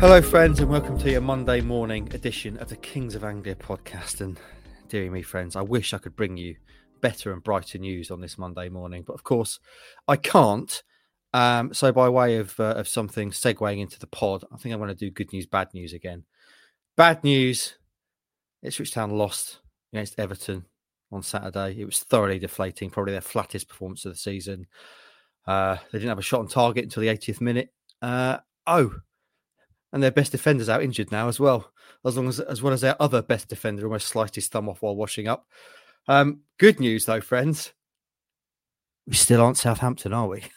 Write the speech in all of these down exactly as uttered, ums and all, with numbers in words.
Hello, friends, and welcome to your Monday morning edition of the Kings of Anglia podcast. And dearie me, friends, I wish I could bring you better and brighter news on this Monday morning, but of course I can't. Um, so by way of uh, of something segueing into the pod, I think I'm going to do good news, bad news again. Bad news, Ipswich Town lost against Everton on Saturday. It was thoroughly deflating, probably their flattest performance of the season. Uh, they didn't have a shot on target until the eightieth minute. Uh, oh, and their best defender's out injured now as well, as long as as well as their other best defender almost sliced his thumb off while washing up. Um, good news though, friends. We still aren't Southampton, are we?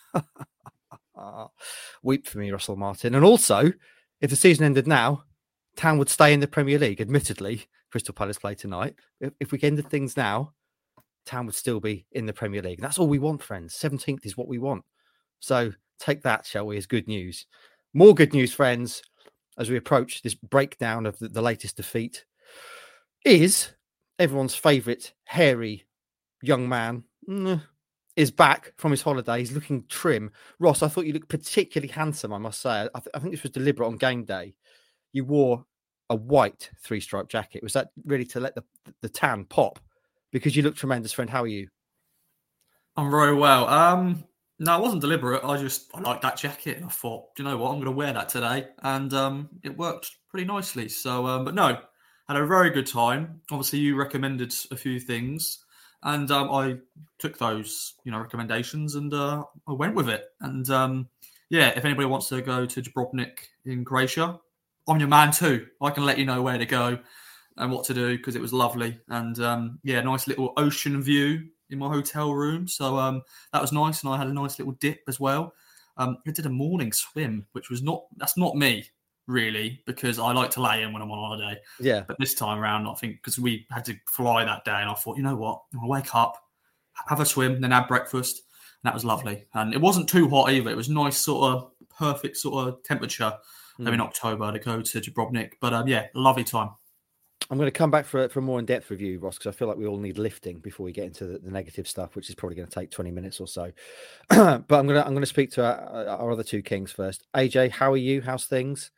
Weep for me, Russell Martin. And also, if the season ended now, Town would stay in the Premier League. Admittedly, Crystal Palace play tonight. If, if we ended things now, Town would still be in the Premier League. And that's all we want, friends. seventeenth is what we want. So take that, shall we, as good news. More good news, friends, as we approach this breakdown of the, the latest defeat, is everyone's favourite hairy young man mm, is back from his holiday. He's looking trim. Ross, I thought you looked particularly handsome, I must say. I, th- I think this was deliberate on game day. You wore a white three-stripe jacket. Was that really to let the, the tan pop? Because you look tremendous, friend. How are you? I'm very well. Um, no, it wasn't deliberate. I just I liked that jacket. And I thought, do you know what? I'm going to wear that today. And um, it worked pretty nicely. So, um, but no, had a very good time. Obviously, you recommended a few things. And um, I took those, you know, recommendations and uh, I went with it. And um, yeah, if anybody wants to go to Dubrovnik in Croatia, I'm your man too. I can let you know where to go and what to do because it was lovely. And um, yeah, nice little ocean view in my hotel room. So um, that was nice. And I had a nice little dip as well. Um, I did a morning swim, which was not, that's not me really, because I like to lay in when I'm on holiday. Yeah. But this time around, I think because we had to fly that day and I thought, you know what, I'll wake up, have a swim, then have breakfast. And that was lovely. And it wasn't too hot either. It was nice sort of perfect sort of temperature mm. in October to go to Dubrovnik. But um, yeah, lovely time. I'm going to come back for, for a more in-depth review, Ross, because I feel like we all need lifting before we get into the, the negative stuff, which is probably going to take twenty minutes or so. But I'm going to I'm going to speak to our, our other two kings first. A J, how are you? How's things?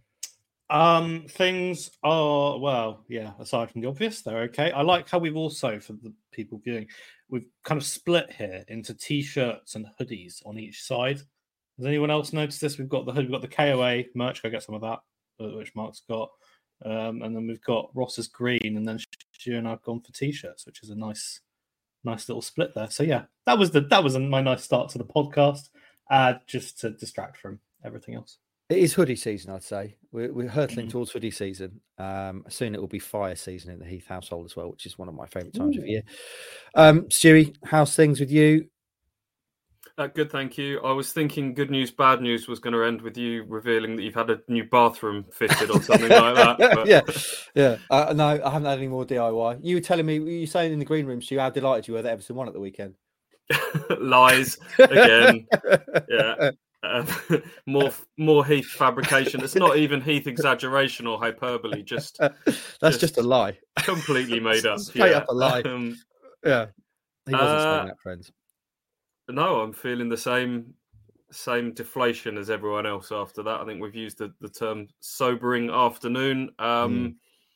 Um, things are, well, yeah, aside from the obvious, they're okay. I like how we've also, for the people viewing, we've kind of split here into T-shirts and hoodies on each side. Has anyone else noticed this? We've got the hood, we've got the K O A merch. Go get some of that, which Mark's got. Um, and then we've got Ross's green, and then Stu and I've gone for T-shirts, which is a nice, nice little split there. So yeah, that was the that was my nice start to the podcast, uh, just to distract from everything else. It is hoodie season, I'd say. We're, we're hurtling mm. towards hoodie season. Um, soon it will be fire season in the Heath household as well, which is one of my favourite times Ooh. of year. Um, Stewie, how's things with you? Uh, good, thank you. I was thinking good news, bad news was going to end with you revealing that you've had a new bathroom fitted or something like that. But... Yeah, yeah. Uh, no, I haven't had any more D I Y. You were telling me, were you saying in the green room, Stu, how delighted you were that Everton won at the weekend? Lies again. Yeah. Uh, more more Heath fabrication. It's not even Heath exaggeration or hyperbole. Just that's just, just a lie. Completely made up. Straight yeah. up a lie. Um, yeah, he wasn't uh, saying that, friends. No, I'm feeling the same same deflation as everyone else after that. I think we've used the, the term sobering afternoon. Um, mm.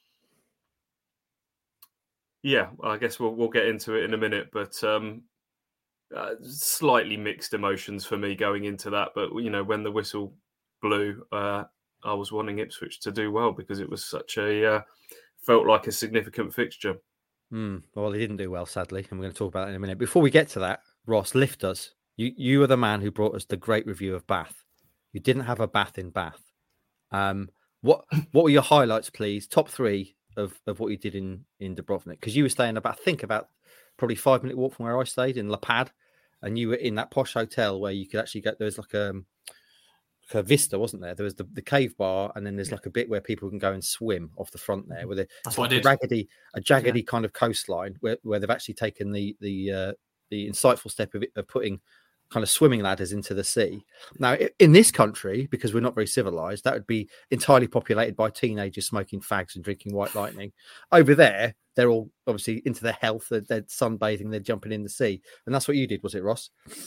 Yeah, I guess we'll we'll get into it in a minute, but. Um, Uh, slightly mixed emotions for me going into that, but you know, when the whistle blew, uh, I was wanting Ipswich to do well because it was such a uh, felt like a significant fixture. Mm, well, they didn't do well, sadly, and we're going to talk about it in a minute. Before we get to that, Ross, lift us. You you are the man who brought us the great review of Bath. You didn't have a bath in Bath. Um, what what were your highlights, please? Top three of, of what you did in in Dubrovnik, because you were staying about I think about. probably five minute walk from where I stayed in La Pad, and you were in that posh hotel where you could actually get, there was like a, like a vista, wasn't there? There was the, the cave bar, and then there's like a bit where people can go and swim off the front there with a, That's what like I did. a raggedy, a jaggedy yeah. kind of coastline where, where they've actually taken the, the, uh, the insightful step of, it, of putting kind of swimming ladders into the sea. Now, in this country, because we're not very civilized, that would be entirely populated by teenagers smoking fags and drinking White Lightning. Over there, they're all obviously into their health. They're, they're sunbathing. They're jumping in the sea. And that's what you did, was it, Ross?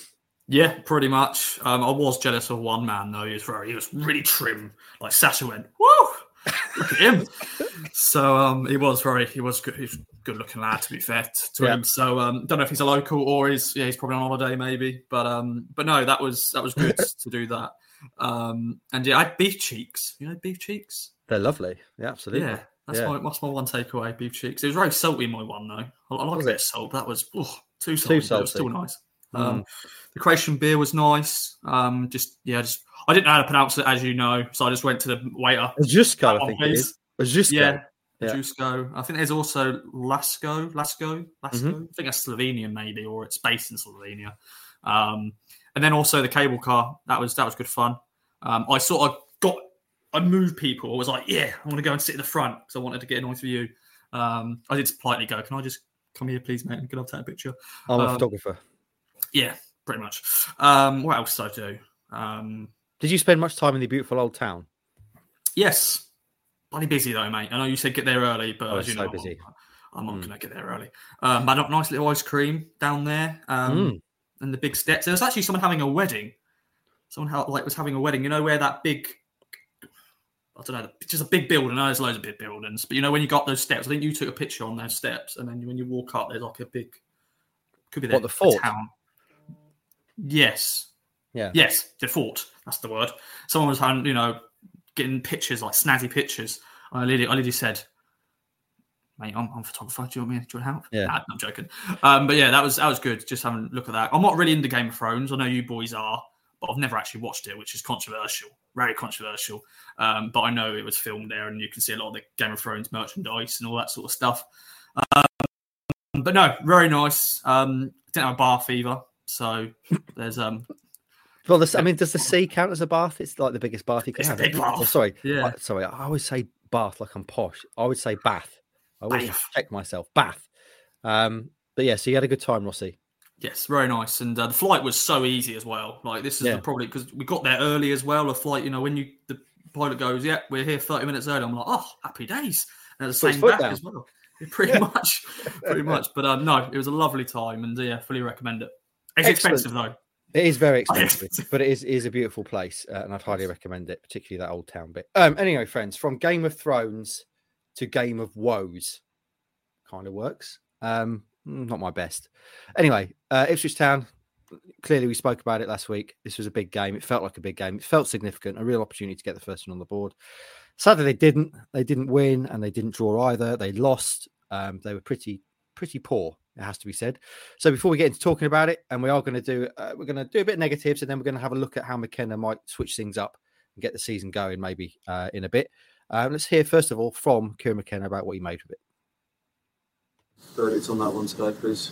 Yeah, pretty much. Um, I was jealous of one man though. He was very, he was really trim. Like Sasha went, woo! Look at him. So um, he was very, he was good. He's a good-looking lad, to be fair t- to Yeah. him. So um, don't know if he's a local or he's yeah, he's probably on holiday maybe. But um, but no, that was that was good to do that. Um, and yeah, I had beef cheeks. You know, beef cheeks. They're lovely. Yeah, absolutely. Yeah, that's Yeah. my that's my one takeaway. Beef cheeks. It was very salty. My one though. I, I like Was a bit it? of salt. But that was oh, too salty. Too But it was salty. still nice. Um, the Croatian beer was nice. Um, just yeah, just I didn't know how to pronounce it, as you know, so I just went to the waiter. Ojusko, That I one, think it please. is. Ojusko. Yeah, Yeah. Jusko. I think there's also Lasko, Lasko, Lasko. Mhm. I think that's Slovenian maybe, or it's based in Slovenia. Um, and then also the cable car. That was that was good fun. Um, I sort of got, I moved people. I was like, yeah, I want to go and sit in the front because I wanted to get a nice view. Um, I did politely go, can I just come here, please, mate? Can I take a picture? I'm a Um, photographer. Yeah, pretty much. Um, what else did I do? Um, Did you spend much time in the beautiful old town? yes, bloody busy though, mate. I know you said get there early, but Oh, as you so know, busy. I'm, I'm not Mm. going to get there early. Um, but I got nice little ice cream down there, um, Mm. and the big steps. There was actually someone having a wedding. Someone ha- like was having a wedding. You know where that big, I don't know, just a big building. I know there's loads of big buildings, but you know when you got those steps, I think you took a picture on those steps, and then when you walk up, there's like a big, could be the, What, the fort? town. Yes. Yeah. Yes, the fort. That's the word. Someone was having, you know, getting pictures, like snazzy pictures. I literally, I literally said, mate, I'm, I'm a photographer. Do you want me? Do you want help? Yeah. Nah, I'm joking. Um, but yeah, that was that was good. Just having a look at that. I'm not really into Game of Thrones. I know you boys are, but I've never actually watched it, which is controversial, very controversial. Um, but I know it was filmed there, and you can see a lot of the Game of Thrones merchandise and all that sort of stuff. Um, but no, very nice. Um, didn't have a bath either, so there's um. Well, this, I mean, does the sea count as a bath? It's like the biggest bath you can It's a have. big isn't it? bath. Oh, sorry. Yeah. I, sorry. I always say bath like I'm posh. I would say bath. I always Bath. check myself. Bath. Um, but yeah, so you had a good time, Rossi. Yes, very nice, and uh, the flight was so easy as well. Like this is Yeah. the probably because we got there early as well. A flight, you know, when you the pilot goes, "Yeah, we're here thirty minutes early." I'm like, "Oh, happy days!" And the Put his same foot back down. as well. Yeah, pretty much, pretty much. But um, no, it was a lovely time, and uh, yeah, fully recommend it. It's Excellent. expensive though. It is very Oh, yeah. expensive, but it is, it is a beautiful place, uh, and I'd highly recommend it, particularly that old town bit. Um, anyway, friends, from Game of Thrones to Game of Woes, kind of works. Um, not my best. Anyway, uh, Ipswich Town. Clearly, we spoke about it last week. This was a big game. It felt like a big game. It felt significant, a real opportunity to get the first one on the board. Sadly, they didn't. They didn't win, and they didn't draw either. They lost. Um, they were pretty, pretty poor. It has to be said. So before we get into talking about it, and we are going to do, uh, we're going to do a bit of negatives, and then we're going to have a look at how McKenna might switch things up and get the season going, maybe uh, in a bit. Um, let's hear first of all from Kieran McKenna about what he made of it. Verdict on that one today, please.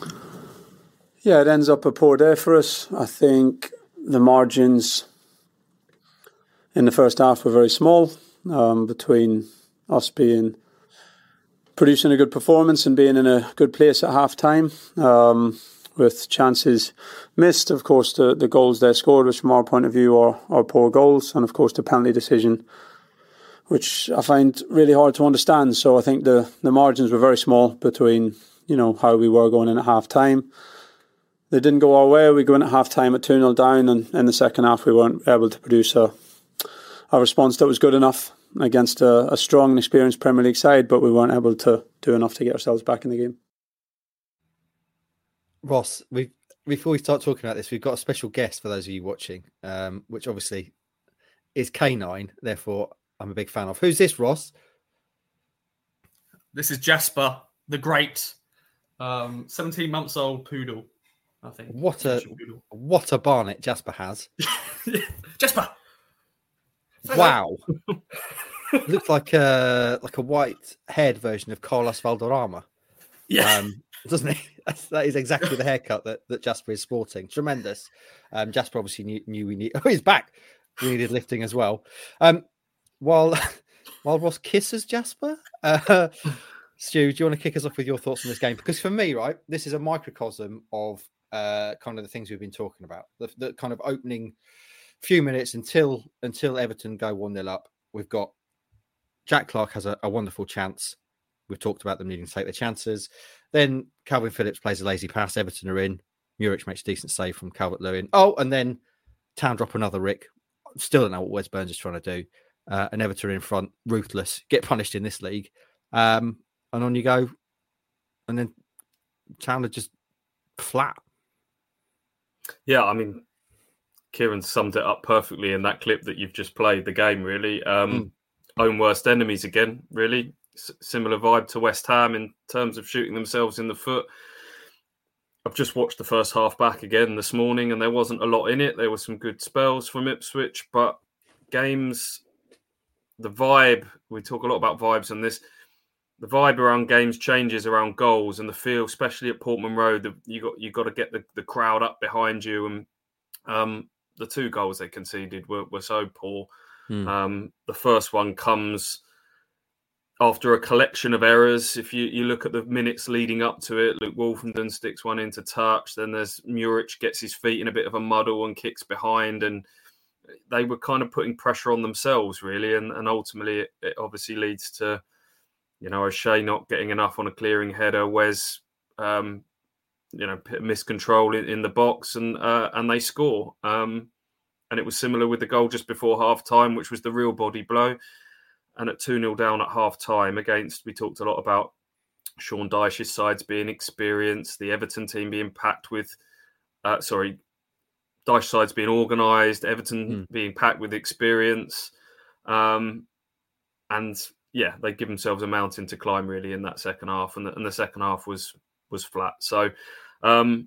Yeah, it ends up a poor day for us. I think the margins in the first half were very small um, between us being producing a good performance and being in a good place at half time um, with chances missed. Of course, the, the goals they scored, which from our point of view are, are poor goals, and of course the penalty decision, which I find really hard to understand. So I think the, the margins were very small between, you know, how we were going in at half time. They didn't go our way. We go in at half time at two nil down, and in the second half we weren't able to produce a, a response that was good enough against a, a strong and experienced Premier League side, but we weren't able to do enough to get ourselves back in the game. Ross, we before we start talking about this, we've got a special guest for those of you watching, um, which obviously is K nine. Therefore, I'm a big fan of. Who's this, Ross? This is Jasper, the great, um, seventeen months old poodle. I think. What a Poodle. what a barnet Jasper has. Jasper. Wow. Looks like a like a white haired version of Carlos Valderrama. Yeah. Um, doesn't he? That's, that is exactly the haircut that, that Jasper is sporting. Tremendous. Um, Jasper obviously knew, knew we need. Oh, he's back. We needed lifting as well. Um, while while Ross kisses Jasper, uh, Stu, do you want to kick us off with your thoughts on this game? Because for me, right, this is a microcosm of uh, kind of the things we've been talking about. The, the kind of opening few minutes until until Everton go one nil up. We've got Jack Clark has a, a wonderful chance. We've talked about them needing to take their chances. Then Calvin Phillips plays a lazy pass. Everton are in. Muric makes a decent save from Calvert-Lewin. Oh, and then Town drop another Rick. Still don't know what Wes Burns is trying to do. Uh, and Everton in front, ruthless, get punished in this league. Um, and on you go. And then Town are just flat. Yeah, I mean, Kieran summed it up perfectly in that clip that you've just played, the game, really. Um, mm. Own worst enemies again, really. S- similar vibe to West Ham in terms of shooting themselves in the foot. I've just watched the first half back again this morning, and there wasn't a lot in it. There were some good spells from Ipswich, but games, the vibe, we talk a lot about vibes on this, the vibe around games changes around goals, and the feel, especially at Portman Road, the, you got you got to get the, the crowd up behind you. And um, the two goals they conceded were, were so poor. Mm. Um, the first one comes after a collection of errors. If you, you look at the minutes leading up to it, Luke Wolfenden sticks one into touch. Then there's Muric gets his feet in a bit of a muddle and kicks behind. And they were kind of putting pressure on themselves, really. And, and ultimately, it, it obviously leads to, you know, O'Shea not getting enough on a clearing header. Wes, um, you know, miscontrol in, in the box, and uh, and they score. Um, and it was similar with the goal just before half time, which was the real body blow. And at two nil down at half time against, we talked a lot about Sean Dyche's sides being experienced, the Everton team being packed with, uh, sorry, Dyche sides being organised, Everton mm. being packed with experience. Um, and yeah, they give themselves a mountain to climb really in that second half. And the, and the second half was was flat. So um,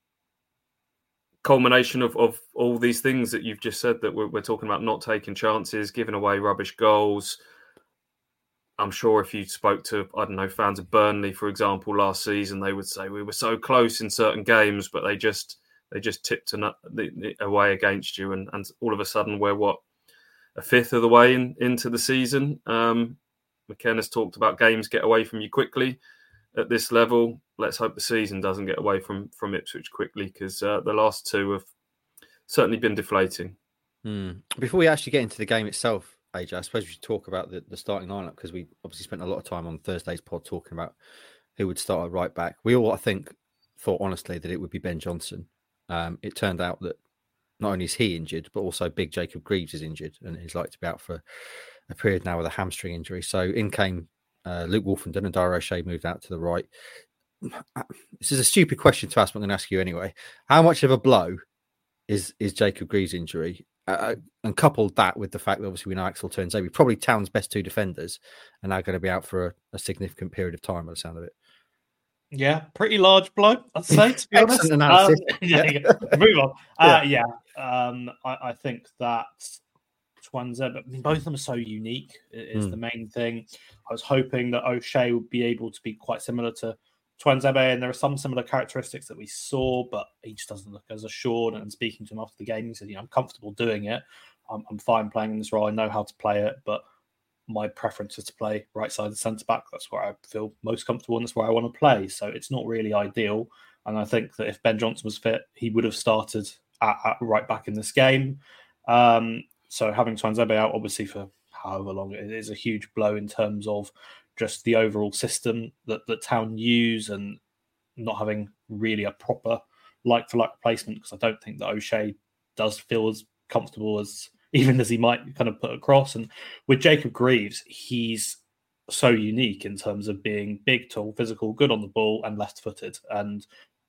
culmination of, of all these things that you've just said, that we're, we're talking about not taking chances, giving away rubbish goals. I'm sure if you spoke to, I don't know, fans of Burnley, for example, last season, they would say we were so close in certain games, but they just they just tipped an, the, the, away against you. And, and all of a sudden we're, what, a fifth of the way in, into the season. Um, McKenna's talked about games get away from you quickly at this level. Let's hope the season doesn't get away from, from Ipswich quickly, because uh, the last two have certainly been deflating. Hmm. Before we actually get into the game itself, A J, I suppose we should talk about the, the starting lineup, because we obviously spent a lot of time on Thursday's pod talking about who would start at right back. We all, I think, thought honestly that it would be Ben Johnson. Um, it turned out that not only is he injured, but also big Jacob Greaves is injured, and he's likely to be out for a period now with a hamstring injury. So in came uh, Luke Wolfenden, and Dara O'Shea moved out to the right. This is a stupid question to ask, but I'm going to ask you anyway. How much of a blow is is Jacob Greaves' injury? Uh, and coupled that with the fact that obviously we know Axel Tuanzebe, probably Town's best two defenders, are now going to be out for a, a significant period of time by the sound of it. Yeah, pretty large blow, I'd say, to be honest. Excellent analysis. Um, yeah, yeah. Move on. Uh, yeah, yeah. Um, I, I think that Tuanzebe, I mean, both of them are so unique, is mm. the main thing. I was hoping that O'Shea would be able to be quite similar to Tuanzebe, and there are some similar characteristics that we saw, but he just doesn't look as assured. And speaking to him after the game, he said, you know, I'm comfortable doing it. I'm, I'm fine playing in this role. I know how to play it, but my preference is to play right side of centre back. That's where I feel most comfortable, and that's where I want to play. So it's not really ideal. And I think that if Ben Johnson was fit, he would have started at, at right back in this game. Um, so having Tuanzebe out, obviously, for however long, it is a huge blow in terms of just the overall system that, that Town use, and not having really a proper like-for-like replacement, because I don't think that O'Shea does feel as comfortable as even as he might kind of put across. And with Jacob Greaves, he's so unique in terms of being big, tall, physical, good on the ball, and left-footed. And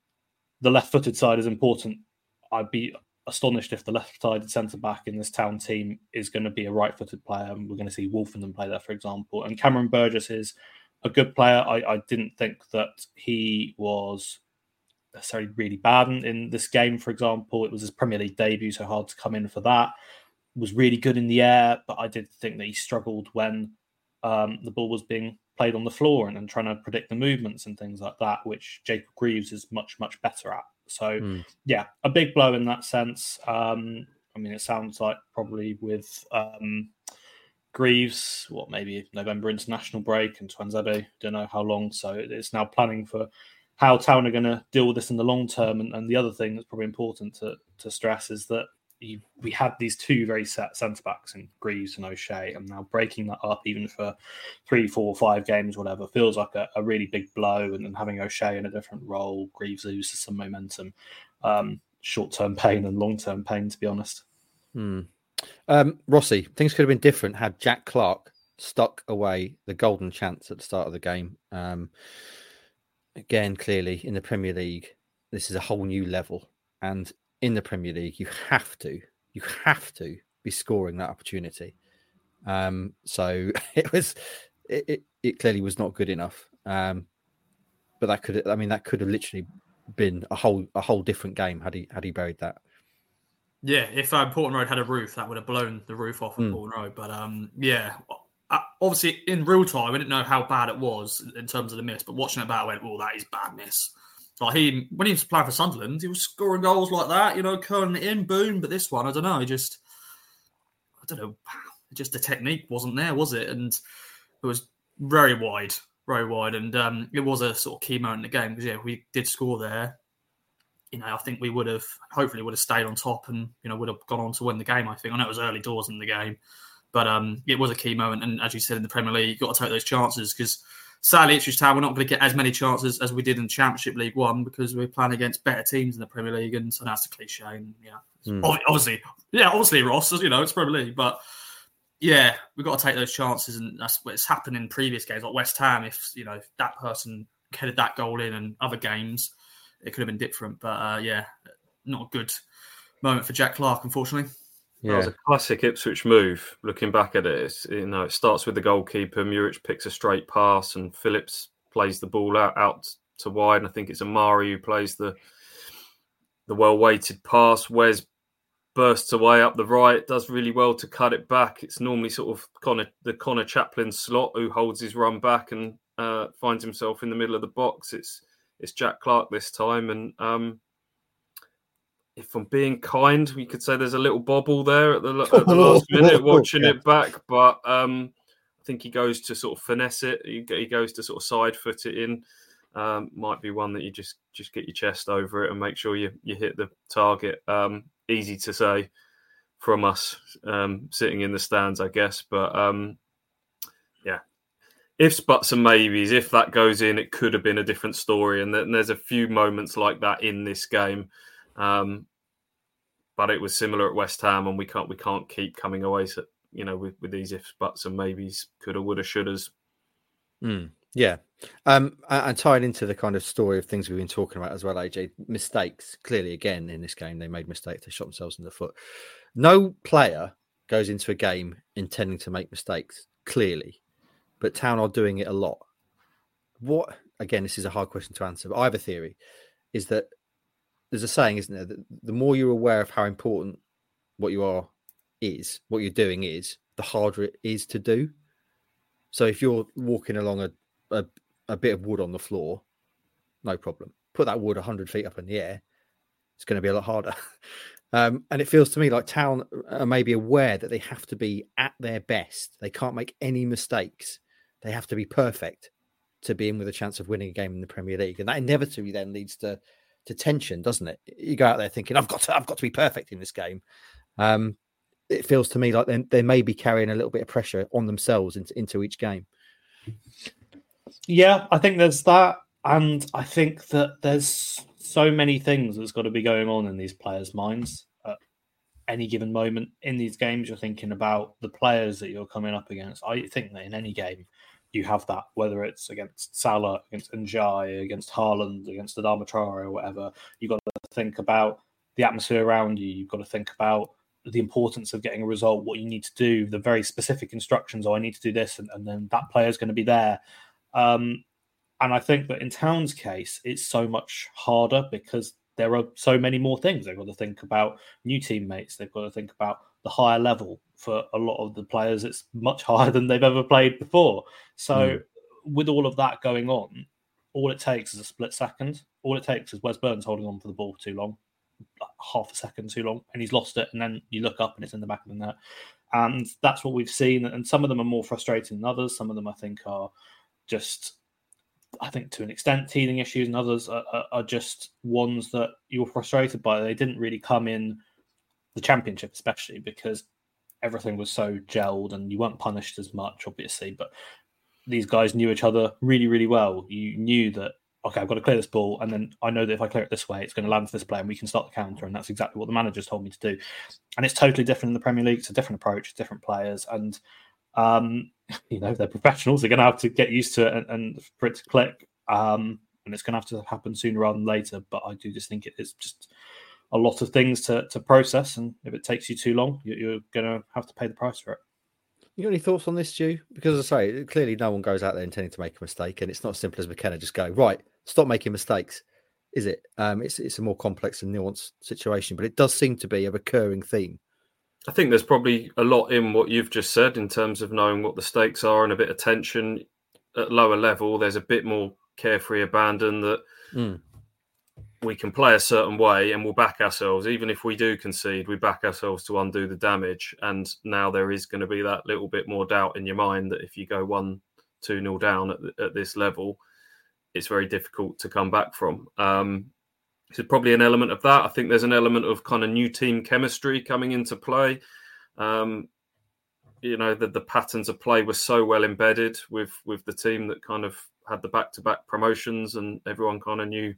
the left-footed side is important. I'd be astonished if the left-sided centre-back in this Town team is going to be a right-footed player, and we're going to see Wolfenden play there, for example. And Cameron Burgess is a good player. I, I didn't think that he was necessarily really bad in, in this game, for example. It was his Premier League debut, so hard to come in for that. Was really good in the air, but I did think that he struggled when um, the ball was being played on the floor, and, and trying to predict the movements and things like that, which Jacob Greaves is much, much better at. So, mm. yeah, a big blow in that sense. Um, I mean, it sounds like probably with um, Greaves, what, maybe November international break, and Tuanzebe, don't know how long. So it's now planning for how Town are going to deal with this in the long term. And, and the other thing that's probably important to, to stress is that you, we had these two very set centre backs in Greaves and O'Shea, and now breaking that up even for three, four, five games, whatever, feels like a, a really big blow. And then having O'Shea in a different role, Greaves loses some momentum. Um, short-term pain and long-term pain, to be honest. Hmm. Um, Rossi, things could have been different had Jack Clark stuck away the golden chance at the start of the game. Um, again, clearly in the Premier League, this is a whole new level. And in the Premier League, you have to, you have to be scoring that opportunity. Um, so it was, it, it, it clearly was not good enough. Um, but that could, I mean, that could have literally been a whole, a whole different game had he, had he buried that. Yeah, if um, Portland Road had a roof, that would have blown the roof off of mm. Portland Road. But um, yeah, obviously in real time, I didn't know how bad it was in terms of the miss. But watching it back, I went, "Oh, that is bad miss." Like he, when he was playing for Sunderland, he was scoring goals like that, you know, curling it in, boom. But this one, I don't know, he just, I don't know, just the technique wasn't there, was it? And it was very wide, very wide, and um, it was a sort of key moment in the game because yeah, we did score there. You know, I think we would have, hopefully would have stayed on top and, you know, would have gone on to win the game, I think. I know it was early doors in the game, but um, it was a key moment. And as you said, in the Premier League, you've got to take those chances because sadly, Ipswich Town, we're not going to get as many chances as we did in Championship League One because we're playing against better teams in the Premier League. And so that's a cliche. And yeah, mm. obviously, yeah, obviously, Ross, you know, it's Premier League. But yeah, we've got to take those chances. And that's what's happened in previous games, like West Ham. If, you know, if that person headed that goal in and other games, it could have been different, but uh, yeah, not a good moment for Jack Clark, unfortunately. Yeah, it was a classic Ipswich move. Looking back at it, it's, you know, it starts with the goalkeeper. Muric picks a straight pass, and Phillips plays the ball out, out to wide. And I think it's Amari who plays the the well-weighted pass. Wes bursts away up the right, does really well to cut it back. It's normally sort of Connor, the Connor Chaplin slot who holds his run back and uh, finds himself in the middle of the box. It's It's Jack Clark this time, and um, if I'm being kind, we could say there's a little bobble there at the, at the last minute watching yeah. it back, but um, I think he goes to sort of finesse it. He, he goes to sort of side foot it in. Um, might be one that you just just get your chest over it and make sure you you hit the target. Um, easy to say from us um, sitting in the stands, I guess, but um, yeah. Ifs, buts and maybes, if that goes in, it could have been a different story. And there's a few moments like that in this game. Um, but it was similar at West Ham, and we can't we can't keep coming away so, you know, with, with these ifs, buts and maybes, coulda, woulda, shouldas. Mm, yeah. Um, and tying into the kind of story of things we've been talking about as well, A J, mistakes. Clearly, again, in this game, they made mistakes. They shot themselves in the foot. No player goes into a game intending to make mistakes, clearly. But Town are doing it a lot. What, again, this is a hard question to answer, but I have a theory, is that there's a saying, isn't there, that the more you're aware of how important what you are is, what you're doing is, the harder it is to do. So if you're walking along a, a, a bit of wood on the floor, no problem. Put that wood one hundred feet up in the air, it's going to be a lot harder. Um, and it feels to me like Town are maybe aware that they have to be at their best. They can't make any mistakes. They have to be perfect to be in with a chance of winning a game in the Premier League. And that inevitably then leads to, to tension, doesn't it? You go out there thinking, I've got to, I've got to be perfect in this game. Um, it feels to me like they, they may be carrying a little bit of pressure on themselves into, into each game. Yeah, I think there's that. And I think that there's so many things that's got to be going on in these players' minds at any given moment in these games. You're thinking about the players that you're coming up against. I think that in any game, you have that, whether it's against Salah, against Njai, against Haaland, against Adama Traore or whatever. You've got to think about the atmosphere around you. You've got to think about the importance of getting a result, what you need to do, the very specific instructions. Oh, I need to do this, and, and then that player is going to be there. Um, and I think that in Town's case, it's so much harder because there are so many more things. They've got to think about new teammates. They've got to think about the higher level. For a lot of the players, it's much higher than they've ever played before. So mm. with all of that going on, all it takes is a split second. All it takes is Wes Burns holding on to the ball for too long, like half a second too long, and he's lost it. And then you look up and it's in the back of the net. And that's what we've seen. And some of them are more frustrating than others. Some of them, I think, are just, I think to an extent, teething issues, and others are, are, are just ones that you're frustrated by. They didn't really come in the Championship, especially because everything was so gelled and you weren't punished as much, obviously. But these guys knew each other really, really well. You knew that, okay, I've got to clear this ball, and then I know that if I clear it this way, it's going to land for this player, and we can start the counter. And that's exactly what the managers told me to do. And it's totally different in the Premier League. It's a different approach, different players, and um, you know, they're professionals. They're going to have to get used to it and, and for it to click. Um, and it's going to have to happen sooner rather than later. But I do just think it is just a lot of things to, to process. And if it takes you too long, you, you're going to have to pay the price for it. You got any thoughts on this, Stu? Because as I say, clearly no one goes out there intending to make a mistake. And it's not as simple as McKenna just go, right, stop making mistakes. Is it? Um, it's, it's a more complex and nuanced situation. But it does seem to be a recurring theme. I think there's probably a lot in what you've just said in terms of knowing what the stakes are and a bit of tension at lower level. There's a bit more carefree abandon that mm. we can play a certain way and we'll back ourselves. Even if we do concede, we back ourselves to undo the damage. And now there is going to be that little bit more doubt in your mind that if you go one, two nil down at, at this level, it's very difficult to come back from. Um, so probably an element of that. I think there's an element of kind of new team chemistry coming into play. Um, you know, the, the patterns of play were so well embedded with, with the team that kind of had the back-to-back promotions and everyone kind of knew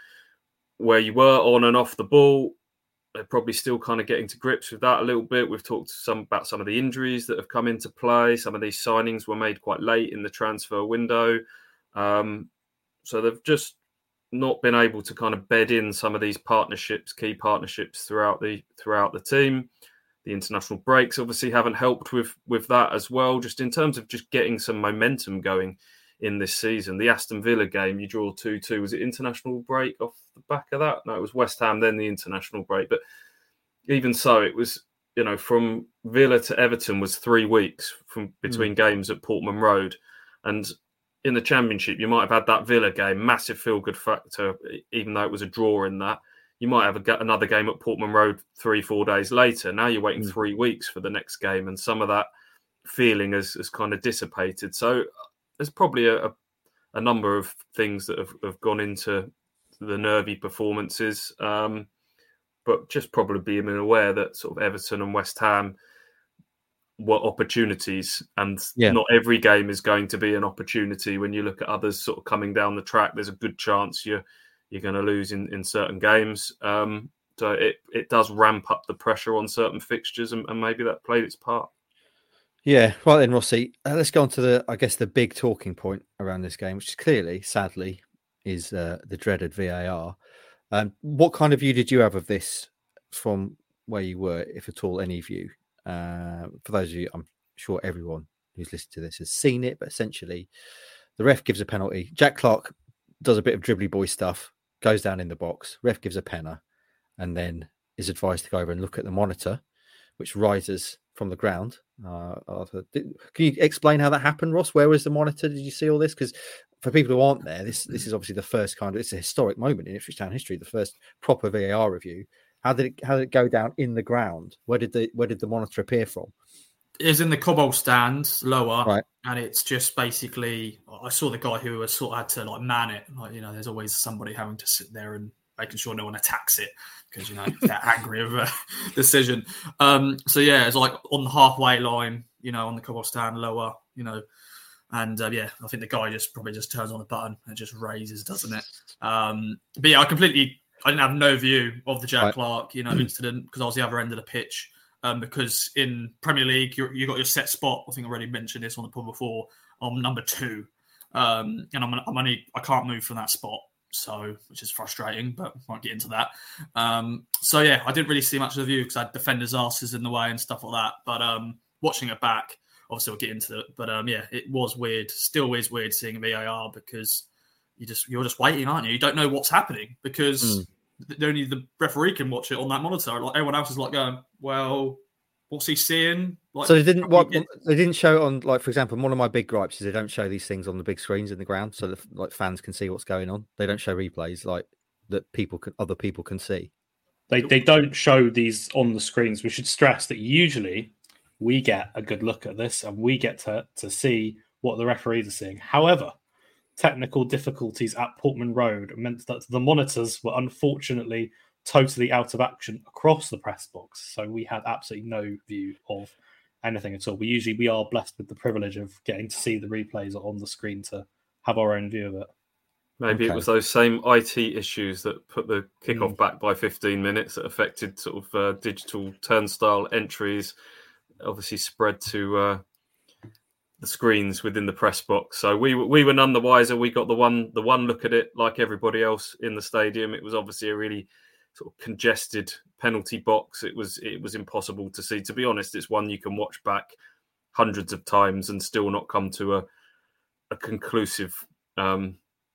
where you were on and off the ball. They're probably still kind of getting to grips with that a little bit. We've talked some about some of the injuries that have come into play. Some of these signings were made quite late in the transfer window. Um, so they've just not been able to kind of bed in some of these partnerships, key partnerships throughout the throughout the team. The international breaks obviously haven't helped with, with that as well, just in terms of just getting some momentum going in this season. The Aston Villa game, you draw two two. Was it international break off the back of that? No, it was West Ham, then the international break. But even so, it was, you know, from Villa to Everton was three weeks from between mm. games at Portman Road. And in the Championship, you might have had that Villa game, massive feel-good factor, even though it was a draw in that. You might have a, another game at Portman Road three, four days later. Now you're waiting mm. three weeks for the next game, and some of that feeling has, has kind of dissipated. So there's probably a, a number of things that have, have gone into the nervy performances, um, but just probably being aware that sort of Everton and West Ham were opportunities, and yeah. not every game is going to be an opportunity. When you look at others sort of coming down the track, there's a good chance you're you're going to lose in, in certain games. Um, so it, it does ramp up the pressure on certain fixtures, and, and maybe that played its part. Yeah, right then, Rossi. Uh, let's go on to the, I guess, the big talking point around this game, which clearly, sadly, is uh, the dreaded V A R. Um, what kind of view did you have of this from where you were, if at all, any view? Uh, for those of you, I'm sure everyone who's listened to this has seen it, but essentially, the ref gives a penalty. Jack Clarke does a bit of dribbly boy stuff, goes down in the box. Ref gives a penner, and then is advised to go over and look at the monitor, which rises from the ground. Uh, can you explain how that happened, Ross? Where was the monitor? Did you see all this? Because for people who aren't there, this this is obviously the first kind of, it's a historic moment in Ipswich Town history, the first proper V A R review. How did it how did it go down in the ground? Where did the where did the monitor appear from? It's in the Cobbold stand lower, right. And it's just basically, I saw the guy who was sort of had to like man it. Like, you know, there's always somebody having to sit there and making sure no one attacks it because, you know, they're angry of a decision. Um, so yeah, it's like on the halfway line, you know, on the Cobbold stand lower, you know, and uh, yeah, I think the guy just probably just turns on the button and just raises, doesn't it? Um, but yeah, I completely, I didn't have no view of the Jack right. Clarke, you know, incident because I was the other end of the pitch. Um, because in Premier League, you you got your set spot. I think I already mentioned this on the pod before. I'm number two, um, and I'm I'm only I can't move from that spot, so which is frustrating. But I won't get into that. Um, so yeah, I didn't really see much of the view because I had defenders' asses in the way and stuff like that. But um, watching it back, obviously we'll get into it. But um, yeah, it was weird. Still is weird seeing a V A R because you just you're just waiting, aren't you? You don't know what's happening because. Mm. Only the referee can watch it on that monitor. Like everyone else is like going, well, what's he seeing? Like, so they didn't. What get... they didn't show it on, like for example, one of my big gripes is they don't show these things on the big screens in the ground, so that like fans can see what's going on. They don't show replays like that people can, other people can see. They they don't show these on the screens. We should stress that usually we get a good look at this and we get to to see what the referees are seeing. However, technical difficulties at Portman Road meant that the monitors were unfortunately totally out of action across the press box. So we had absolutely no view of anything at all. We usually we are blessed with the privilege of getting to see the replays on the screen to have our own view of it. Maybe Okay. it was those same I T issues that put the kickoff Mm. back by fifteen minutes that affected sort of uh, digital turnstile entries, obviously spread to uh, the screens within the press box. So we were- we were none the wiser. We got the one the one look at it like everybody else in the stadium. It was obviously a really sort of congested penalty box. It was it was impossible to see. To be honest, it's one you can watch back hundreds of times and still not come to a a conclusive um,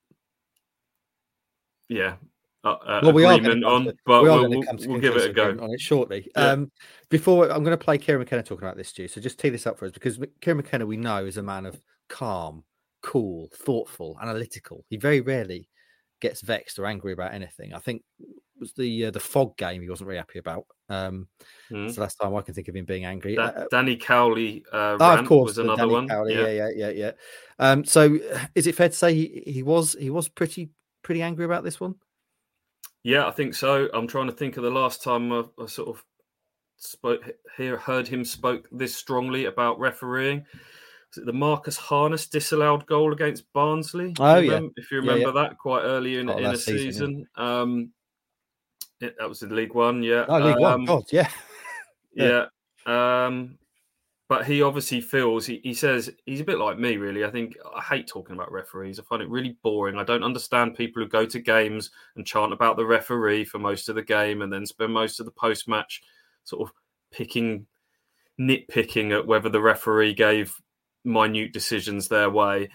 yeah uh, uh, Well, we are agreement going on. to, but we are we'll, going to we'll, come to we'll give it a conclusive go. agreement on it shortly. Yeah. Um, before I'm going to play Kieran McKenna talking about this, Stu. So just tee this up for us, because Kieran McKenna we know is a man of calm, cool, thoughtful, analytical. He very rarely gets vexed or angry about anything. I think it was the uh, the fog game he wasn't very happy about. Um, Mm. It's the last time I can think of him being angry. Da- Uh, Danny Cowley uh, oh, rant of course, was the another Danny one. Cowley, Yeah. yeah, yeah, yeah, yeah. Um, so is it fair to say he, he was he was pretty pretty angry about this one? Yeah, I think so. I'm trying to think of the last time I, I sort of spoke, hear, heard him spoke this strongly about refereeing. Was it the Marcus Harness disallowed goal against Barnsley? If Oh, you yeah. remember, if you Yeah, remember that quite early in, Part of in that a season, season. Um, it, that was in League One, yeah. Oh, League One, Um, God, yeah. yeah. Um, but he obviously feels, he, he says, he's a bit like me, really. I think I hate talking about referees. I find it really boring. I don't understand people who go to games and chant about the referee for most of the game and then spend most of the post-match sort of picking, nitpicking at whether the referee gave minute decisions their way.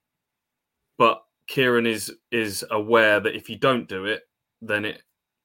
But Kieran is is aware that if you don't do it, then it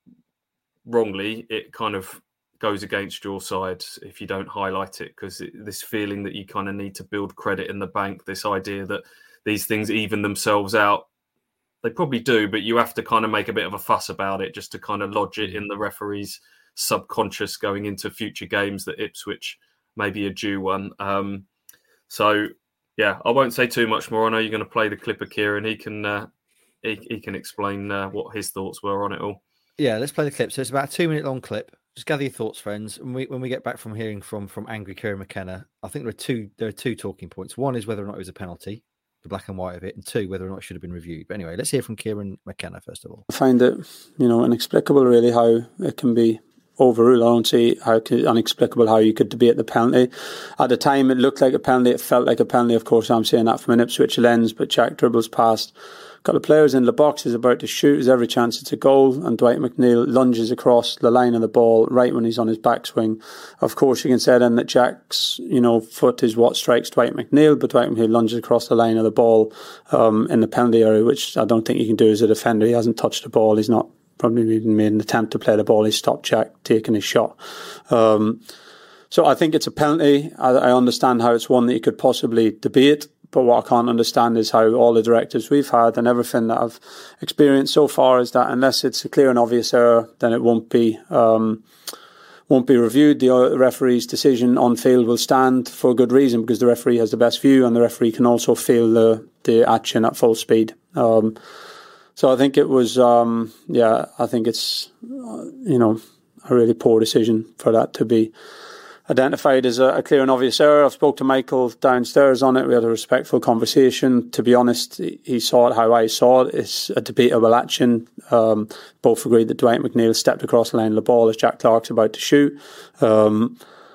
wrongly, it kind of goes against your side if you don't highlight it, because this feeling that you kind of need to build credit in the bank, this idea that these things even themselves out, they probably do, but you have to kind of make a bit of a fuss about it just to kind of lodge it in the referee's subconscious going into future games that Ipswich may be a due one. Um, so, yeah, I won't say too much more. I know you're going to play the clip of Kieran. He can uh, he, he can explain uh, what his thoughts were on it all. Yeah, let's play the clip. So it's about a two minute long clip. Just gather your thoughts, friends. When we when we get back from hearing from from angry Kieran McKenna, I think there are two there are two talking points. One is whether or not it was a penalty, the black and white of it, and two, whether or not it should have been reviewed. But anyway, let's hear from Kieran McKenna first of all. I find it, you know, inexplicable really how it can be overruled. I don't see how it could, inexplicable how you could debate the penalty. At the time, it looked like a penalty. It felt like a penalty. Of course, I'm saying that from an Ipswich lens, but Jack dribbles past. Got the players in the box, is about to shoot, there's every chance it's a goal, and Dwight McNeil lunges across the line of the ball right when he's on his backswing. Of course, you can say then that Jack's, you know, foot is what strikes Dwight McNeil, but Dwight McNeil lunges across the line of the ball um, in the penalty area, which I don't think you can do as a defender. He hasn't touched the ball. He's not probably even made an attempt to play the ball. He's stopped Jack taking his shot. Um, so I think it's a penalty. I, I understand how it's one that you could possibly debate. But what I can't understand is how all the directives we've had and everything that I've experienced so far is that unless it's a clear and obvious error, then it won't be um, won't be reviewed. The referee's decision on field will stand for a good reason, because the referee has the best view and the referee can also feel the, the action at full speed. Um, so I think it was, um, yeah, I think it's, uh, you know, a really poor decision for that to be identified as a, a clear and obvious error. I've spoke to Michael downstairs on it. We had a respectful conversation. To be honest, he saw it how I saw it. It's a debatable action. Um, both agreed that Dwight McNeil stepped across the line of the ball as Jack Clark's about to shoot. Um,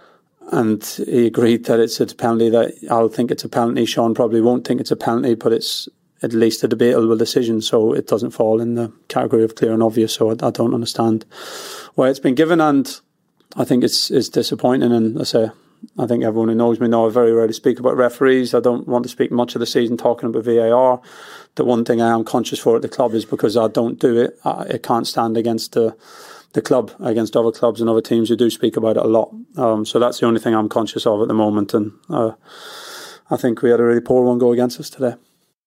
and he agreed that it's a penalty that I'll think it's a penalty. Sean probably won't think it's a penalty, but it's at least a debatable decision, so it doesn't fall in the category of clear and obvious. So I, I don't understand why it's been given, and I think it's it's disappointing, and I say I think everyone who knows me know I very rarely speak about referees. I don't want to speak much of the season talking about V A R. The one thing I am conscious for at the club is because I don't do it, I, it can't stand against the the club, against other clubs and other teams who do speak about it a lot. Um, so that's the only thing I'm conscious of at the moment, and uh, I think we had a really poor one go against us today.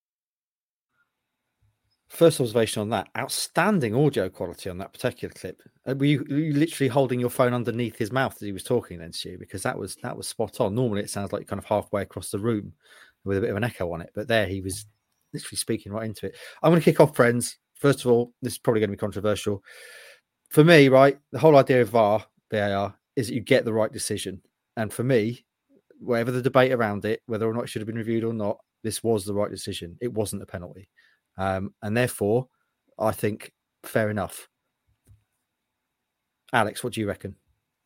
First observation on that, outstanding audio quality on that particular clip. Uh, Were you, were you literally holding your phone underneath his mouth as he was talking then, Stu? Because that was that was spot on. Normally it sounds like kind of halfway across the room with a bit of an echo on it, but there he was literally speaking right into it. I'm going to kick off, friends. First of all, this is probably going to be controversial. for me, right, the whole idea of V A R, V A R, is that you get the right decision. And for me, whatever the debate around it, whether or not it should have been reviewed or not, this was the right decision. It wasn't a penalty. Um, and therefore, I think fair enough. Alex, what do you reckon?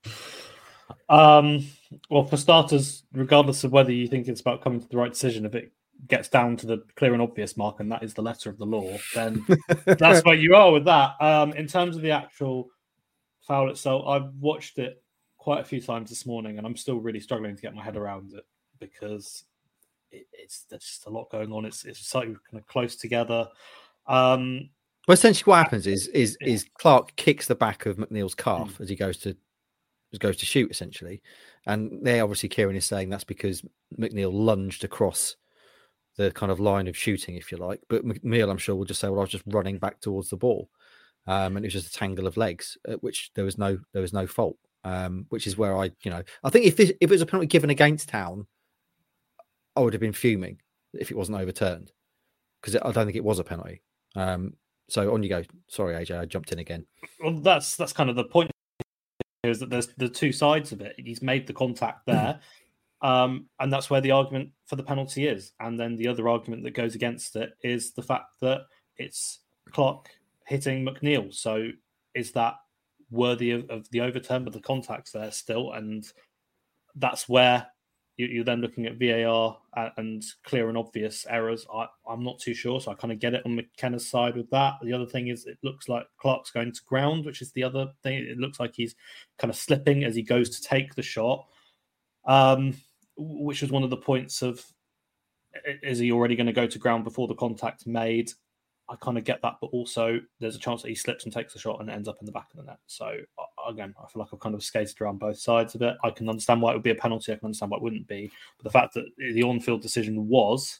Um, well, for starters, regardless of whether you think it's about coming to the right decision, if it gets down to the clear and obvious mark, and that is the letter of the law, then that's where you are with that. Um, in terms of the actual foul itself, I've watched it quite a few times this morning, and I'm still really struggling to get my head around it because it, it's there's just a lot going on. It's it's so kind of close together. Um, well, essentially, what happens is is is Clark kicks the back of McNeil's calf mm. as he goes to goes to shoot, essentially, and there obviously Kieran is saying that's because McNeil lunged across the kind of line of shooting, if you like. But McNeil, I'm sure, will just say, "Well, I was just running back towards the ball, um, and it was just a tangle of legs, at which there was no there was no fault." Um, which is where I, you know, I think if this, if it was a penalty given against Town, I would have been fuming if it wasn't overturned because I don't think it was a penalty. Um, so on you go. Sorry, A J, I jumped in again. Well, that's that's kind of the point. Is that there's the two sides of it. He's made the contact there, um, and that's where the argument for the penalty is. And then the other argument that goes against it is the fact that it's Clark hitting McNeil. So is that worthy of, of the overturn? But the contact's there still, and that's where you, you're then looking at V A R and clear and obvious errors. I, I'm not too sure, so I kind of get it on McKenna's side with that. The other thing is it looks like Clark's going to ground, which is the other thing. It looks like he's kind of slipping as he goes to take the shot, um, which was one of the points of, is he already going to go to ground before the contact's made? I kind of get that, but also there's a chance that he slips and takes the shot and ends up in the back of the net. So again, I feel like I've kind of skated around both sides of it. I can understand why it would be a penalty. I can understand why it wouldn't be. But the fact that the on-field decision was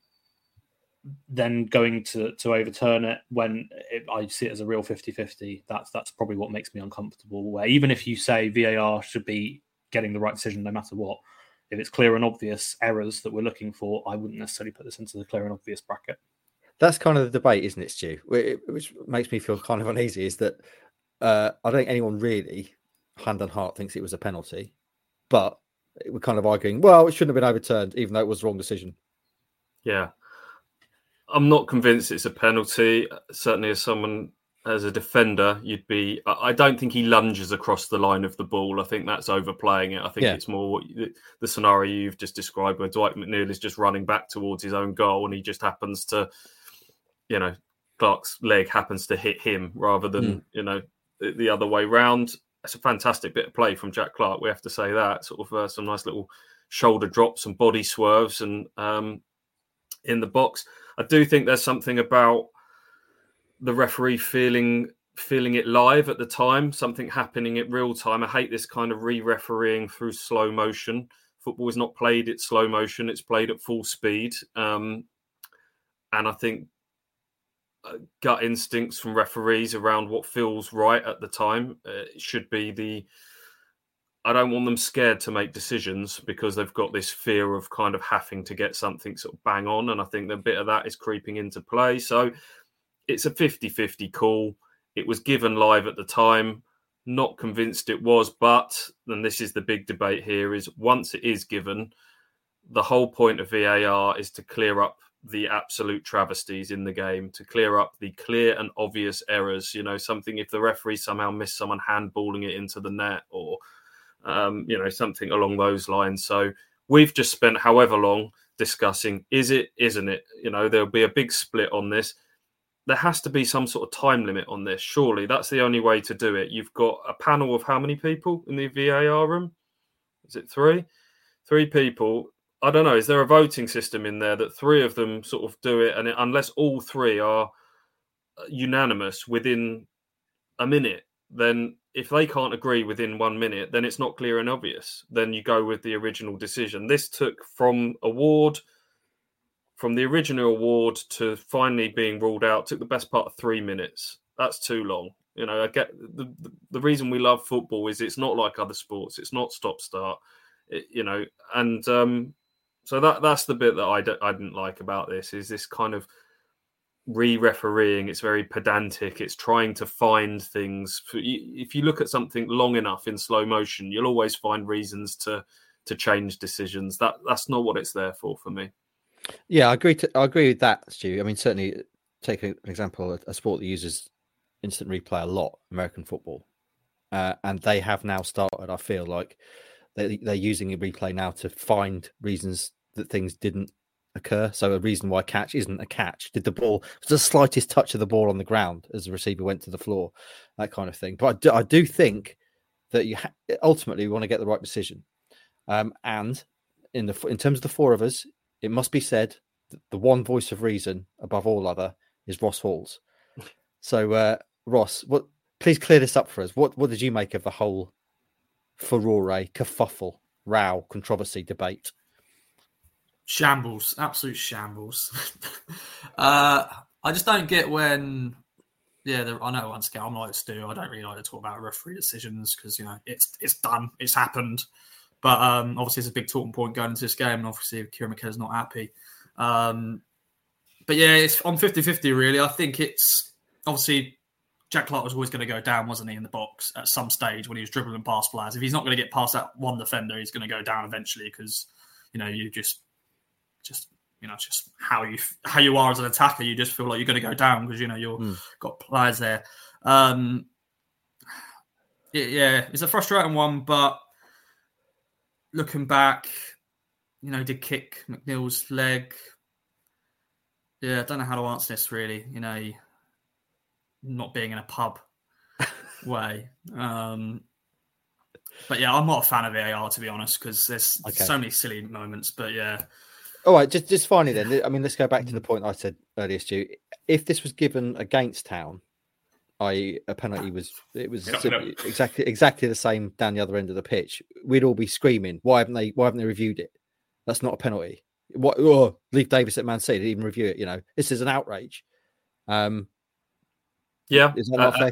then going to, to overturn it when it, I see it as a real fifty-fifty, that's that's probably what makes me uncomfortable. Where even if you say V A R should be getting the right decision no matter what, if it's clear and obvious errors that we're looking for, I wouldn't necessarily put this into the clear and obvious bracket. That's kind of the debate, isn't it, Stu? Which makes me feel kind of uneasy is that uh, I don't think anyone really, hand on heart, thinks it was a penalty. But we're kind of arguing, well, it shouldn't have been overturned, even though it was the wrong decision. Yeah. I'm not convinced it's a penalty. Certainly as someone, as a defender, you'd be... I don't think he lunges across the line of the ball. I think that's overplaying it. I think yeah. it's more what you, the scenario you've just described where Dwight McNeil is just running back towards his own goal and he just happens to... You know, Clark's leg happens to hit him rather than, mm. you know, the, the other way round. It's a fantastic bit of play from Jack Clark. We have to say that. Sort of uh, some nice little shoulder drops and body swerves and um, in the box. I do think there's something about the referee feeling feeling it live at the time, something happening in real time. I hate this kind of re-refereeing through slow motion. Football is not played at slow motion. It's played at full speed. Um, and I think gut instincts from referees around what feels right at the time uh, should be the I don't want them scared to make decisions because they've got this fear of kind of having to get something sort of bang on, and I think a bit of that is creeping into play. So it's a fifty-fifty call. It was given live at the time. Not convinced it was, but and this is the big debate here, is once it is given, the whole point of V A R is to clear up the absolute travesties in the game, to clear up the clear and obvious errors. You know, something if the referee somehow missed someone handballing it into the net or, um, you know, something along those lines. So we've just spent however long discussing, is it, isn't it? You know, there'll be a big split on this. There has to be some sort of time limit on this. Surely that's the only way to do it. You've got a panel of how many people in the V A R room? Is it three? Three people. I don't know. Is there a voting system in there that three of them sort of do it? And it, unless all three are unanimous within a minute, then if they can't agree within one minute, then it's not clear and obvious. Then you go with the original decision. This took from award, from the original award to finally being ruled out, took the best part of three minutes. That's too long. You know, I get the, the, the reason we love football is it's not like other sports. It's not stop-start, it, you know, and... um So that that's the bit that I, d- I didn't like about this, is this kind of re-refereeing. It's very pedantic. It's trying to find things. If you look at something long enough in slow motion, you'll always find reasons to to change decisions. That that's not what it's there for for me. Yeah, I agree. To, I agree with that, Stu. I mean, certainly take an example, a, a sport that uses instant replay a lot, American football, uh, and they have now started. I feel like they they're using a replay now to find reasons that things didn't occur. So a reason why a catch isn't a catch. Did the ball, was the slightest touch of the ball on the ground as the receiver went to the floor, that kind of thing. But I do, I do think that you ha- ultimately want to get the right decision. Um, and in the in terms of the four of us, it must be said that the one voice of reason above all other is Ross Halls. So uh, Ross, what? Please clear this up for us. What what did you make of the whole furore, kerfuffle, row, controversy, debate? Shambles, absolute shambles. uh, I just don't get when, yeah, the, I know once again, I'm like Stu, I don't really like to talk about referee decisions because, you know, it's it's done, it's happened. But um, obviously, it's a big talking point going into this game, and obviously, Kieran McKenna's not happy. Um, but yeah, it's on fifty-fifty, really. I think it's obviously Jack Clark was always going to go down, wasn't he, in the box at some stage when he was dribbling past players. If he's not going to get past that one defender, he's going to go down eventually because, you know, you just. Just you know, it's just how you how you are as an attacker. You just feel like you're going to go down because you know you've mm. got players there. Um, it, yeah, it's a frustrating one, but looking back, you know, he did kick McNeil's leg. Yeah, I don't know how to answer this really. You know, not being in a pub way. Um, but yeah, I'm not a fan of V A R to be honest because there's okay. so many silly moments. But yeah. All right, just just finally then. I mean, let's go back to the point I said earlier, Stu. If this was given against Town, that is, a penalty was it was exactly exactly the same down the other end of the pitch, we'd all be screaming, "Why haven't they? Why haven't they reviewed it? That's not a penalty. What? Oh, leave Davis at Man City, didn't even review it. You know, this is an outrage." Um, yeah, is that not uh, fair?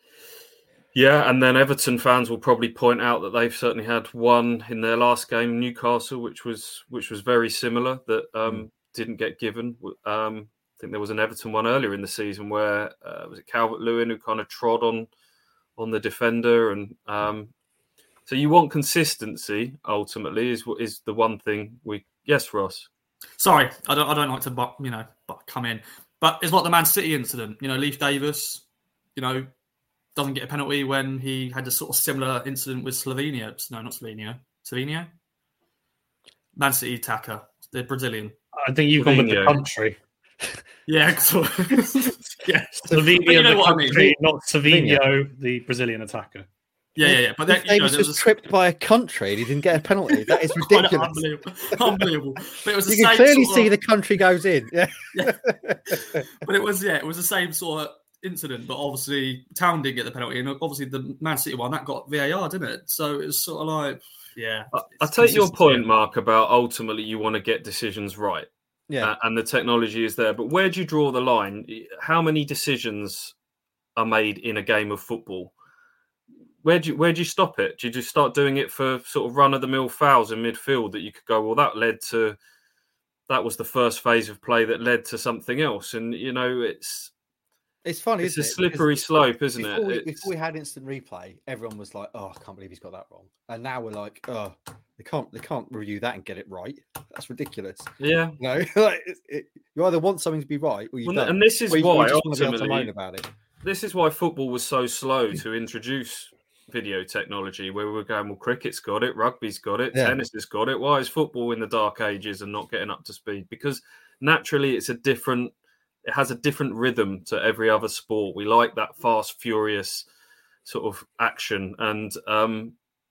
Yeah, and then Everton fans will probably point out that they've certainly had one in their last game, Newcastle, which was which was very similar, that um, mm. didn't get given. Um, I think there was an Everton one earlier in the season where uh, was it Calvert-Lewin who kind of trod on on the defender, and um, so you want consistency. Ultimately, is is the one thing we. Yes, Ross. Sorry, I don't I don't like to you know come in, but it's like the Man City incident. You know, Leif Davis. You know. Doesn't get a penalty when he had a sort of similar incident with Slovenia. No, not Slovenia. Slovenia? Man City attacker. The Brazilian. I think you've gone with the country. Yeah. So, yeah. Slovenia, you know the country, I mean. Not Savinho, the Brazilian attacker. Yeah, yeah, yeah. But then, Davis you know, was, was tripped by a country and he didn't get a penalty. That is ridiculous. Unbelievable. Unbelievable. But it was the you same can clearly sort see of... the country goes in. Yeah. yeah. But it was, yeah, it was the same sort of incident, but obviously Town didn't get the penalty, and obviously the Man City one that got V A R, didn't it? So it was sort of like, yeah. I, I take your point, Mark, about ultimately you want to get decisions right, yeah, uh, and the technology is there. But where do you draw the line? How many decisions are made in a game of football? Where do you where do you stop it? Do you just start doing it for sort of run of the mill fouls in midfield that you could go, well, that led to that was the first phase of play that led to something else, and you know it's. It's funny, it's isn't a it? slippery because slope, isn't before it? We, it's... Before we had instant replay, everyone was like, "Oh, I can't believe he's got that wrong," and now we're like, "Oh, they can't, they can't review that and get it right. That's ridiculous." Yeah, you know, like, it, it, you either want something to be right, or you well, don't. And this is or you, why or you just ultimately, want to be able to moan about it. This is why football was so slow to introduce video technology, where we were going, well, cricket's got it, rugby's got it, yeah. tennis has got it. Why is football in the dark ages and not getting up to speed? Because naturally, it's a different. It has a different rhythm to every other sport. We like that fast, furious sort of action. And um,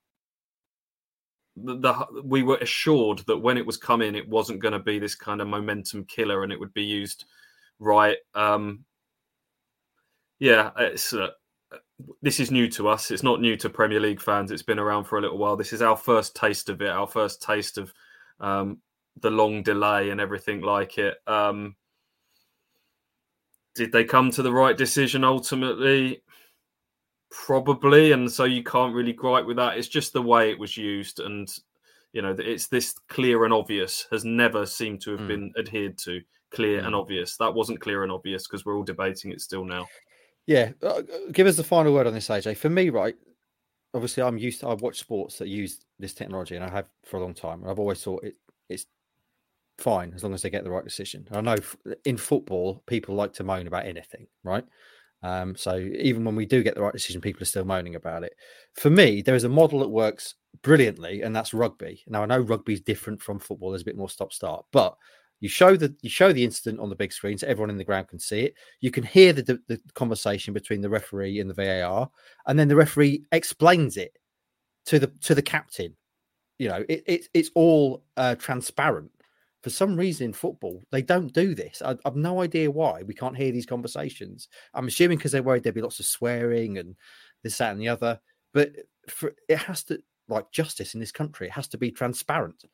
the, the we were assured that when it was coming, it wasn't going to be this kind of momentum killer and it would be used right. Um, yeah, it's uh, this is new to us. It's not new to Premier League fans. It's been around for a little while. This is our first taste of it, our first taste of um, the long delay and everything like it. Um, Did they come to the right decision ultimately? Probably. And so you can't really gripe with that. It's just the way it was used. And, you know, it's this clear and obvious has never seemed to have mm. been adhered to. clear Mm. and obvious. That wasn't clear and obvious because we're all debating it still now. Yeah, uh, give us the final word on this, A J. For me, right, obviously I'm used to, I watch sports that use this technology, and I have for a long time, and I've always thought it it's fine as long as they get the right decision. I know f- in football, people like to moan about anything, right? Um, so even when we do get the right decision, people are still moaning about it. For me, there is a model that works brilliantly, and that's rugby. Now I know rugby is different from football; there's a bit more stop-start, but you show the you show the incident on the big screen, so everyone in the ground can see it. You can hear the the conversation between the referee and the V A R, and then the referee explains it to the to the captain. You know, it, it it's all uh, transparent. For some reason in football, they don't do this. I, I've no idea why we can't hear these conversations. I'm assuming because they're worried there'll be lots of swearing and this, that, and the other. But for, it has to, like justice in this country, it has to be transparent.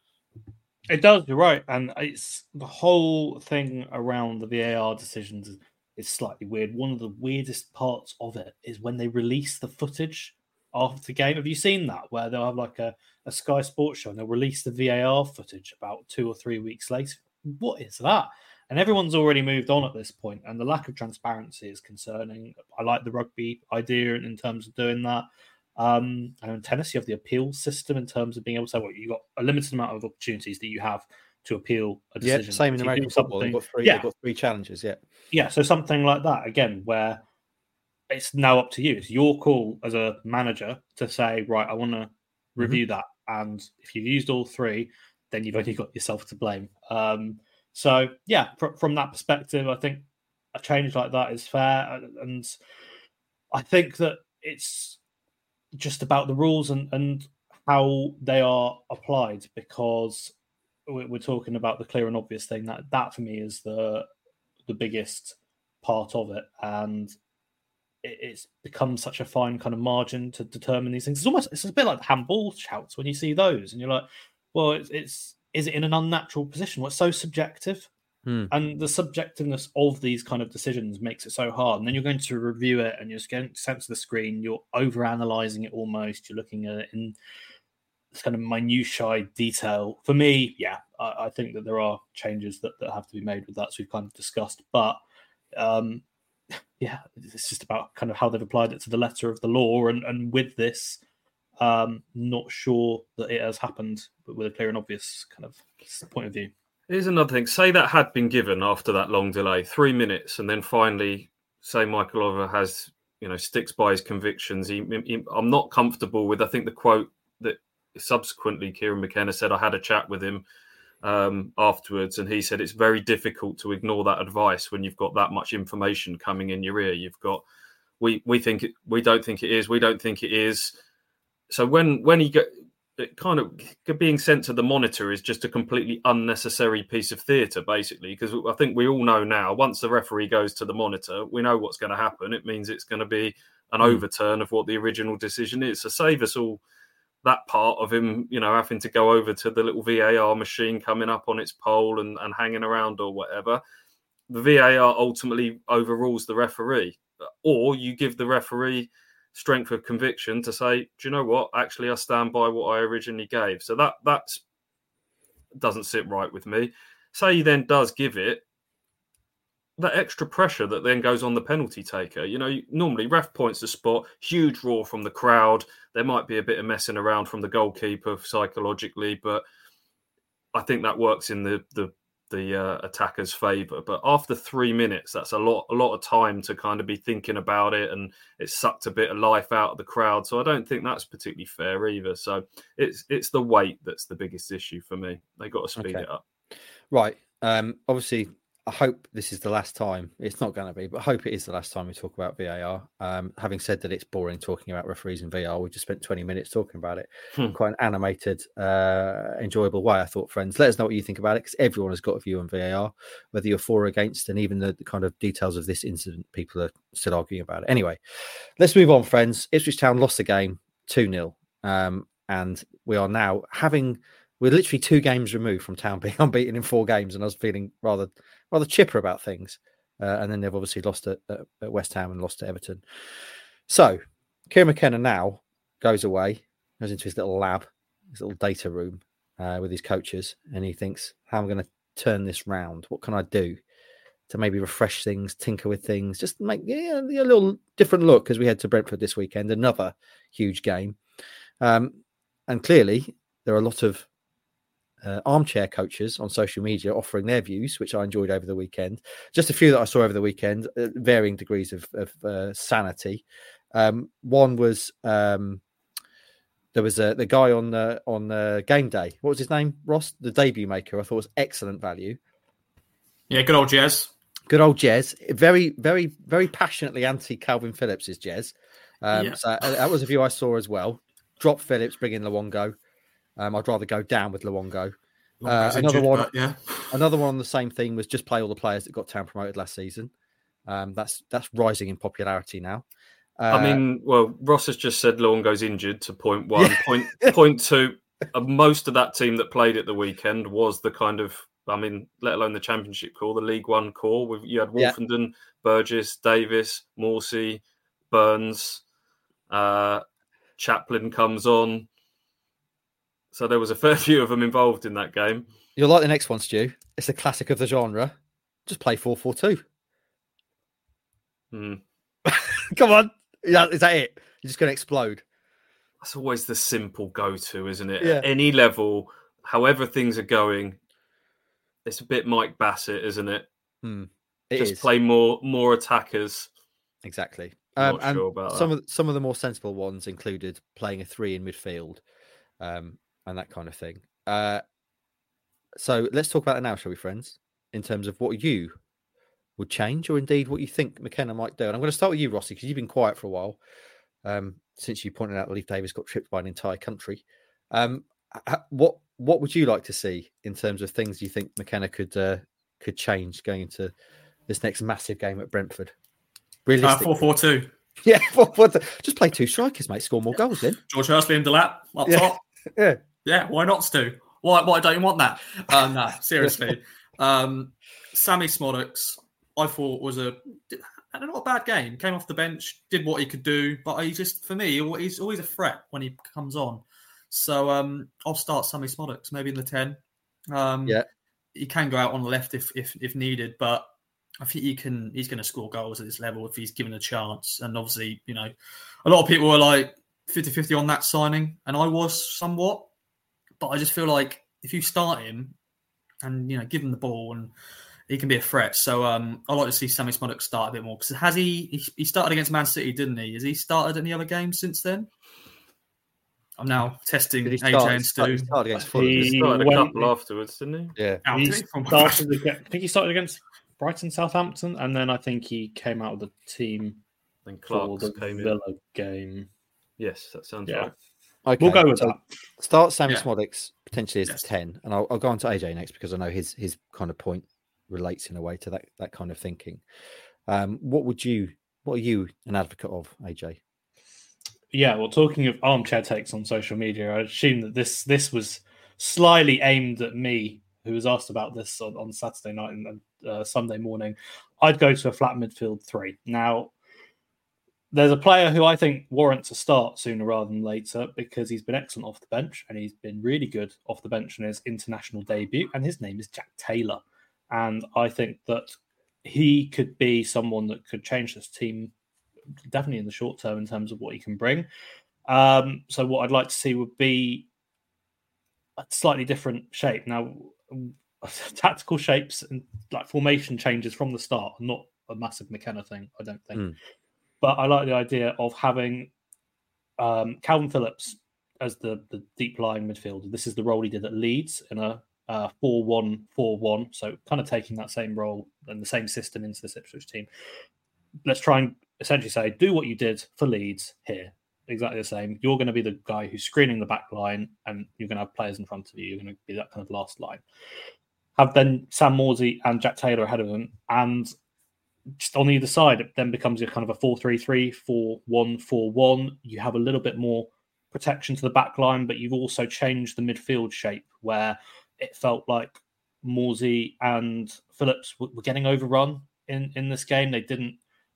It does, you're right. And it's the whole thing around the V A R decisions is, is slightly weird. One of the weirdest parts of it is when they release the footage after the game. Have you seen that? Where they'll have like a, a Sky Sports show and they'll release the V A R footage about two or three weeks later. What is that? And everyone's already moved on at this point, and the lack of transparency is concerning. I like the rugby idea in terms of doing that. Um, and in tennis, you have the appeal system in terms of being able to say, well, you've got a limited amount of opportunities that you have to appeal a decision. Yeah, same in If you do American football. They've something- got three. Yeah, They've got three challenges. Yeah, yeah. So something like that again, where it's now up to you. It's your call as a manager to say, right, I want to review that, and if you've used all three, then you've only got yourself to blame. Um, so yeah, fr- from that perspective, I think a change like that is fair, and I think that it's just about the rules and, and how they are applied, because we're, we're talking about the clear and obvious thing. That that for me is the the biggest part of it, and it, it's become such a fine kind of margin to determine these things. It's almost it's a bit like the handball shouts when you see those, and you're like, well, it's, it's is it in an unnatural position? Well, it's so subjective. Hmm. And the subjectiveness of these kind of decisions makes it so hard. And then you're going to review it and you're just getting sent to the screen. You're over analyzing it almost. You're looking at it in this kind of minutiae detail. For me, yeah, I, I think that there are changes that, that have to be made with that. So we've kind of discussed. But um, yeah, it's just about kind of how they've applied it to the letter of the law. And, and with this, um, not sure that it has happened, but with a clear and obvious kind of point of view. Here's another thing. Say that had been given after that long delay, three minutes, and then finally, say Michael Oliver has, you know, sticks by his convictions. He, he, I'm not comfortable with. I think the quote that subsequently Kieran McKenna said. I had a chat with him um, afterwards, and he said it's very difficult to ignore that advice when you've got that much information coming in your ear. You've got we we think it, we don't think it is. We don't think it is. So when when he get. It kind of being sent to the monitor is just a completely unnecessary piece of theatre, basically, because I think we all know now, once the referee goes to the monitor, we know what's going to happen. It means it's going to be an mm. overturn of what the original decision is. So save us all that part of him, you know, having to go over to the little V A R machine coming up on its pole and, and hanging around or whatever. The V A R ultimately overrules the referee, or you give the referee strength of conviction to say, do you know what? Actually, I stand by what I originally gave. So that that's doesn't sit right with me. Say he then does give it, that extra pressure that then goes on the penalty taker. You know, normally ref points the spot, huge roar from the crowd. There might be a bit of messing around from the goalkeeper psychologically, but I think that works in the the the uh, attacker's favour. But after three minutes, that's a lot a lot of time to kind of be thinking about it, and it sucked a bit of life out of the crowd. So I don't think that's particularly fair either. So it's it's the wait that's the biggest issue for me. They got to speed okay. it up. Right. Um, obviously, I hope this is the last time. It's not going to be, but I hope it is the last time we talk about V A R. Um, having said that, it's boring talking about referees and V A R. We just spent twenty minutes talking about it. Hmm. Quite an animated, uh, enjoyable way, I thought, friends. Let us know what you think about it, because everyone has got a view on V A R, whether you're for or against, and even the, the kind of details of this incident, people are still arguing about it. Anyway, let's move on, friends. Ipswich Town lost the game two nil, um, and we are now having... We're literally two games removed from Town being unbeaten in four games, and I was feeling rather rather chipper about things. Uh, and then they've obviously lost at, at West Ham and lost to Everton. So Kieran McKenna now goes away, goes into his little lab, his little data room uh, with his coaches, and he thinks, how am I going to turn this round? What can I do to maybe refresh things, tinker with things, just make yeah, a little different look, because we head to Brentford this weekend, another huge game. Um, and clearly there are a lot of uh, armchair coaches on social media offering their views, which I enjoyed over the weekend. Just a few that I saw over the weekend, uh, varying degrees of, of uh, sanity. Um, one was um, there was a, the guy on the on the game day. What was his name? Ross, the debut maker. I thought was excellent value. Yeah, good old Jez. Good old Jez. Very, very, very passionately anti Calvin Phillips is Jez. Um, Yeah. So uh, that was a view I saw as well. Drop Phillips, bring in Luongo. Um, I'd rather go down with Luongo. Uh, another one, but yeah. another one on the same thing was just play all the players that got town promoted last season. Um, that's that's rising in popularity now. Uh, I mean, well, Ross has just said Luongo's injured to point one. Point, point two, uh, most of that team that played at the weekend was the kind of, I mean, let alone the Championship core, the League One core. With, you had Wolfenden, yeah. Burgess, Davis, Morsey, Burns, uh, Chaplin comes on. So there was a fair few of them involved in that game. You'll like the next one, Stu. It's a classic of the genre. Just play four four two. Hmm. Come on. Is that, is that it? You're just going to explode. That's always the simple go-to, isn't it? Yeah. At any level, however things are going, it's a bit Mike Bassett, isn't it? Hmm. It Just is. play more more attackers. Exactly. I'm Um, not and sure about some that. of some of the more sensible ones included playing a three in midfield, um, and that kind of thing. Uh, so let's talk about that now, shall we, friends? In terms of what you would change, or indeed what you think McKenna might do. And I'm going to start with you, Rossi, because you've been quiet for a while um, since you pointed out that Leif Davis got tripped by an entire country. Um, what what would you like to see in terms of things you think McKenna could uh, could change going into this next massive game at Brentford? Uh, four four two. Yeah, four, four, two. Just play two strikers, mate. Score more goals then. George Hursley and Delap up Yeah. top. Yeah. Yeah, why not, Stu? Why, why don't you want that? Um, no, seriously. Um, Sammy Smodux, I thought was a had not a bad game. Came off the bench, did what he could do, but he just, for me, he's always a threat when he comes on. So um, I'll start Sammy Smodux, maybe in the ten. Um, Yeah. He can go out on the left if if, if needed, but I think he can. He's going to score goals at this level if he's given a chance. And obviously, you know, a lot of people were like fifty-fifty on that signing, and I was somewhat. But I just feel like if you start him and, you know, give him the ball, and he can be a threat. So um, I like to see Sammy Smodux start a bit more, because has he, he? He started against Man City, didn't he? Has he started any other games since then? I'm now testing Did he A J start, and Stu. he started against Fulham. He- He started a went- couple afterwards, didn't he? Yeah. Out, He did he? From- started against, I think he started against Brighton, Southampton, and then I think he came out of the team Then for Clark's the came in. Villa game. Yes, that sounds Yeah. right. Okay. We'll go with so that. Start Sammy Yeah. Smodix potentially as Yes. ten, and I'll, I'll go on to A J next because I know his his kind of point relates in a way to that that kind of thinking. Um, what would you? What are you an advocate of, A J? Yeah, well, talking of armchair takes on social media, I assume that this this was slyly aimed at me, who was asked about this on, on Saturday night and uh, Sunday morning. I'd go to a flat midfield three. Now, there's a player who I think warrants a start sooner rather than later because he's been excellent off the bench and he's been really good off the bench in his international debut, and his name is Jack Taylor. And I think that he could be someone that could change this team definitely in the short term in terms of what he can bring. Um, so what I'd like to see would be a slightly different shape. Now, tactical shapes and like formation changes from the start are not a massive McKenna thing, I don't think. Mm. But I like the idea of having um, Calvin Phillips as the, the deep lying midfielder. This is the role he did at Leeds in a uh, four one four one. So kind of taking that same role and the same system into this Ipswich team. Let's try and essentially say, do what you did for Leeds here. Exactly the same. You're going to be the guy who's screening the back line and you're going to have players in front of you. You're going to be that kind of last line. Have then Sam Morsey and Jack Taylor ahead of him. And just on either side, it then becomes a kind of a four three three, four one four one. You have a little bit more protection to the back line, but you've also changed the midfield shape where it felt like Morsey and Phillips were getting overrun in, in this game. They didn't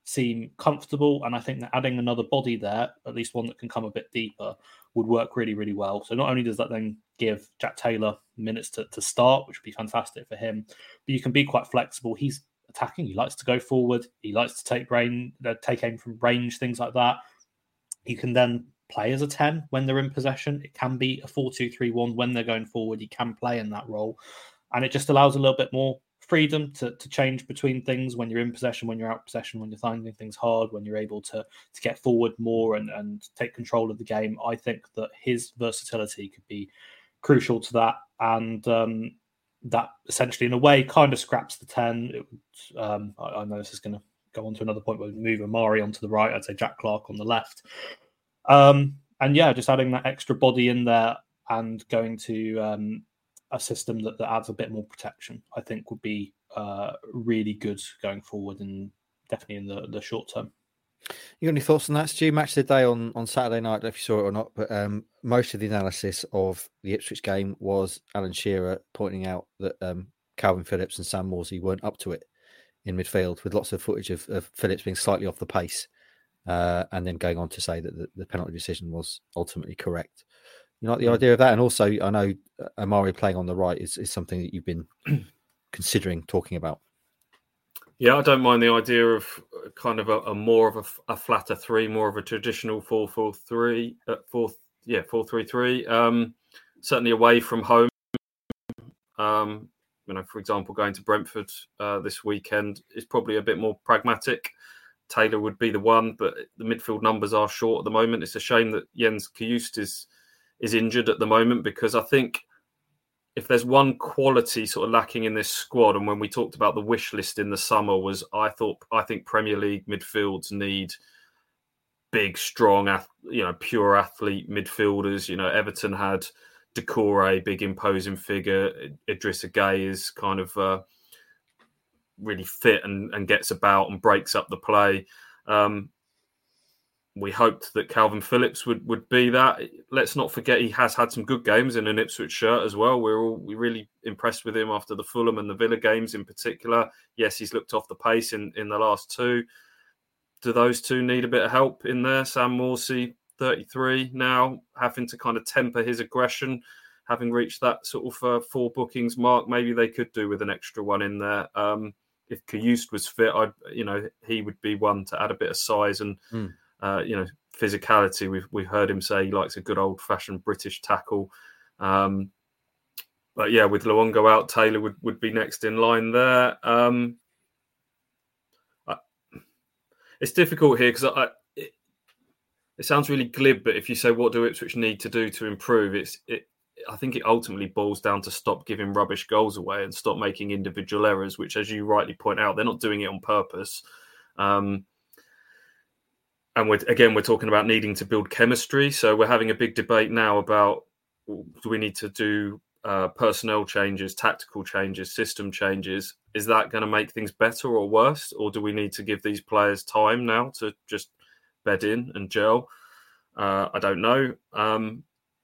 seem comfortable. And I think that adding another body there, at least one that can come a bit deeper, would work really, really well. So not only does that then give Jack Taylor minutes to, to start, which would be fantastic for him, but you can be quite flexible. He's attacking. He likes to go forward. He likes to take rain, uh, take aim from range, things like that. You can then play as a ten when they're in possession. It can be a four two three one when they're going forward. He can play in that role. And it just allows a little bit more freedom to, to change between things when you're in possession, when you're out of possession, when you're finding things hard, when you're able to, to get forward more and, and take control of the game. I think that his versatility could be crucial to that. And um, that essentially, in a way, kind of scraps the ten. It would, um, I, I know this is going to go on to another point, where we move Amari onto the right. I'd say Jack Clark on the left. Um, and yeah, just adding that extra body in there and going to um, a system that, that adds a bit more protection, I think would be uh, really good going forward, and definitely in the, the short term. You got any thoughts on that, Stu? Match of the day on, on Saturday night, I don't know if you saw it or not, but um, most of the analysis of the Ipswich game was Alan Shearer pointing out that um, Calvin Phillips and Sam Morsey weren't up to it in midfield, with lots of footage of, of Phillips being slightly off the pace, uh, and then going on to say that the, the penalty decision was ultimately correct. You like the mm. idea of that? And also, I know Amari playing on the right is, is something that you've been considering talking about. Yeah, I don't mind the idea of kind of a, a more of a, a flatter three, more of a traditional four four three, uh, four yeah four three three. Um, certainly away from home. Um, you know, for example, going to Brentford uh, this weekend is probably a bit more pragmatic. Taylor would be the one, but the midfield numbers are short at the moment. It's a shame that Jens Kajust is is injured at the moment, because I think if there's one quality sort of lacking in this squad, and when we talked about the wish list in the summer, was I thought I think Premier League midfields need big, strong, you know, pure athlete midfielders. You know, Everton had Doucouré, big imposing figure. Idrissa Gueye is kind of uh, really fit and, and gets about and breaks up the play. Um, we hoped that Calvin Phillips would, would be that. Let's not forget he has had some good games in an Ipswich shirt as well. We're all we're really impressed with him after the Fulham and the Villa games in particular. Yes, he's looked off the pace in, in the last two. Do those two need a bit of help in there? Sam Morsey, thirty-three now, having to kind of temper his aggression, having reached that sort of uh, four bookings mark. Maybe they could do with an extra one in there. Um, if Kajust was fit, I'd, you know, he would be one to add a bit of size and mm. uh, you know, physicality. We've we've heard him say he likes a good old fashioned British tackle. Um, but yeah, with Luongo out, Taylor would, would be next in line there. Um, I, it's difficult here because I. It, it sounds really glib, but if you say what do Ipswich need to do to improve, it's it. I think it ultimately boils down to stop giving rubbish goals away and stop making individual errors, which, as you rightly point out, they're not doing it on purpose. Um, and we're, again, we're talking about needing to build chemistry. So we're having a big debate now about, do we need to do uh, personnel changes, tactical changes, system changes? Is that going to make things better or worse? Or do we need to give these players time now to just bed in and gel? Uh, I don't know. Um,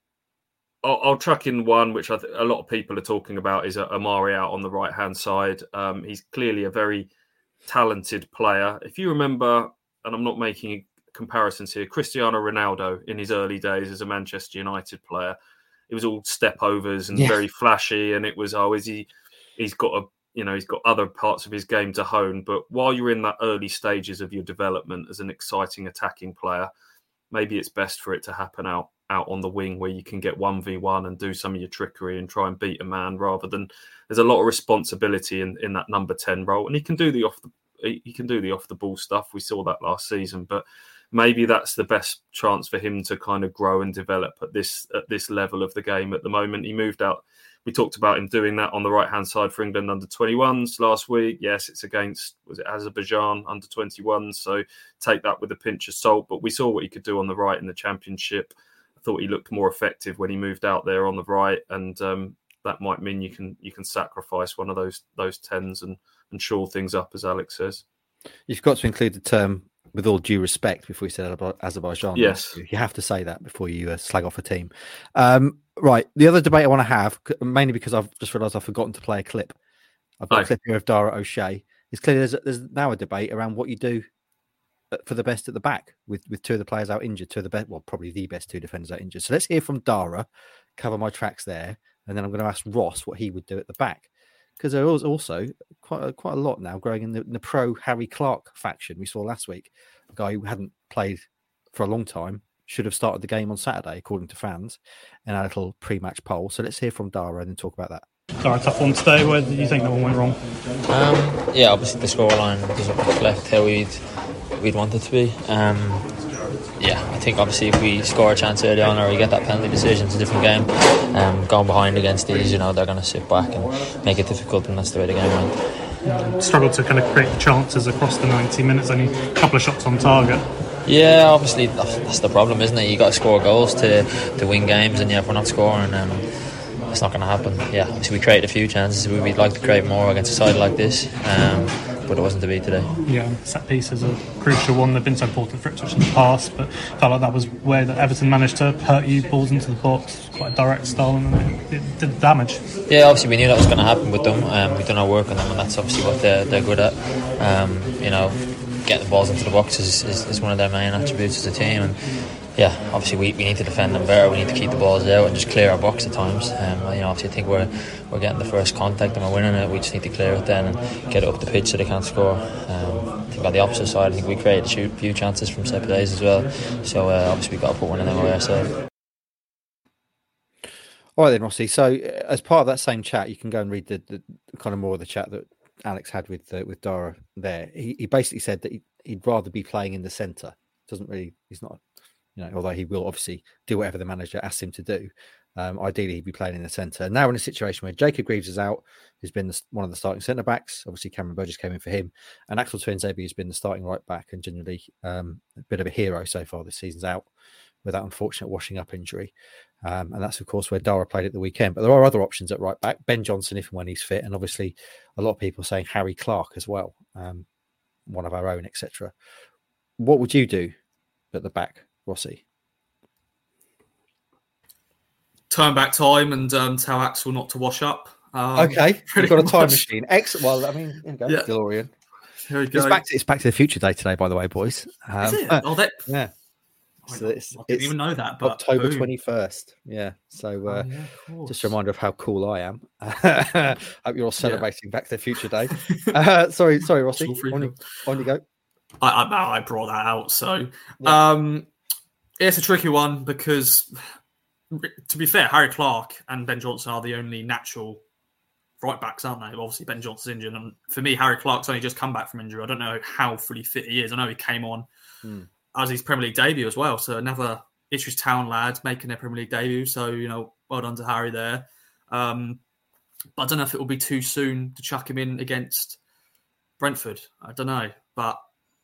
I'll, I'll chuck in one, which I th- a lot of people are talking about, is Amari out on the right-hand side. Um, he's clearly a very talented player. If you remember, and I'm not making comparisons here, Cristiano Ronaldo in his early days as a Manchester United player, it was all step overs and yeah. very flashy. And it was, oh, is he, he's got a, you know, he's got other parts of his game to hone. But while you're in that early stages of your development as an exciting attacking player, maybe it's best for it to happen out out on the wing, where you can get one v one and do some of your trickery and try and beat a man, rather than there's a lot of responsibility in, in that number ten role. And he can do the off the he can do the off the ball stuff. We saw that last season, but maybe that's the best chance for him to kind of grow and develop at this at this level of the game at the moment. He moved out. We talked about him doing that on the right-hand side for England under twenty-ones last week. Yes, it's against, was it Azerbaijan under twenty-ones? So take that with a pinch of salt. But we saw what he could do on the right in the Championship. I thought he looked more effective when he moved out there on the right. And um, that might mean you can you can sacrifice one of those those tens and, and shore things up, as Alex says. You've got to include the term "with all due respect" before you say that about Azerbaijan. Yes. You have to say that before you uh, slag off a team. Um, right. The other debate I want to have, mainly because I've just realised I've forgotten to play a clip. I've got oh. a clip here of Dara O'Shea. It's clear there's, there's now a debate around what you do for the best at the back with, with two of the players out injured, two of the best, well, probably the best two defenders out injured. So let's hear from Dara, cover my tracks there, and then I'm going to ask Ross what he would do at the back. Because there was also quite a, quite a lot now growing in the, in the pro Harry Clark faction we saw last week. A guy who hadn't played for a long time should have started the game on Saturday, according to fans, in our little pre-match poll. So let's hear from Dara and then talk about that. Sorry, tough one today. Where do you think that one went wrong? Um, yeah, obviously the scoreline doesn't reflect how we'd we'd want it to be. Um, yeah, I think obviously if we score a chance early on or we get that penalty decision, it's a different game. Um, going behind against these, you know, they're going to sit back and make it difficult, and that's the way the game went. Struggled to kind of create the chances across the ninety minutes. Only a couple of shots on target. Yeah, obviously that's the problem, isn't it? You got to score goals to to win games, and yeah, if we're not scoring, um, it's not going to happen. Yeah, obviously we created a few chances. We'd like to create more against a side like this, um, but it wasn't to be today. Yeah, set pieces are a crucial one. They've been so important for Ipswich in the past, but felt like that was where that Everton managed to hurt you, balls into the box, quite a direct style, and it, it did damage. Yeah, obviously we knew that was going to happen with them. Um, we've done our work on them, and that's obviously what they're, they're good at. Um, you know, getting the balls into the box is, is, is one of their main attributes as a team, and yeah, obviously we, we need to defend them better. We need to keep the balls out and just clear our box at times. Um, you know, obviously I think we're we're getting the first contact and we're winning it. We just need to clear it then and get it up the pitch so they can't score. Um, I think on the opposite side, I think we created a few chances from set plays as well. So uh, obviously we've got to put one of them away ourselves. All right then, Rossi. So as part of that same chat, you can go and read the, the kind of more of the chat that Alex had with uh, with Dara there. He, he basically said that he, he'd rather be playing in the centre. Doesn't really, he's not, you know, although he will obviously do whatever the manager asks him to do. Um, ideally, he'd be playing in the centre. Now, in a situation where Jacob Greaves is out, who's been the, one of the starting centre backs, obviously Cameron Burgess came in for him, and Axel Tuanzebe has been the starting right back and generally um, a bit of a hero so far this season's out with that unfortunate washing up injury. Um, and that's, of course, where Dara played at the weekend. But there are other options at right back. Ben Johnson, if and when he's fit, and obviously a lot of people saying Harry Clark as well, um, one of our own, et cetera. What would you do at the back, Rossi? Turn back time and um, tell Axel not to wash up. Um, okay, you've got a time much. machine. Excellent. Well, I mean, there you go, yeah. DeLorean. Here we go. It's back, to, it's back to the Future Day today, by the way, boys. Um, Is it? Oh, that... Yeah. So it's, I didn't it's even know that. But October twenty-first. Yeah. So uh, oh, yeah, just a reminder of how cool I am. Hope you're all celebrating yeah. Back to the Future Day. uh, sorry, sorry, Rossi. On you, on you go. I, I, I brought that out. So yeah. um, it's a tricky one because, to be fair, Harry Clark and Ben Johnson are the only natural right backs, aren't they? Obviously, Ben Johnson's injured. And for me, Harry Clark's only just come back from injury. I don't know how fully fit he is. I know he came on. Hmm. as his Premier League debut as well. So another Ipswich Town lad making their Premier League debut. So, you know, well done to Harry there. Um, but I don't know if it will be too soon to chuck him in against Brentford. I don't know. But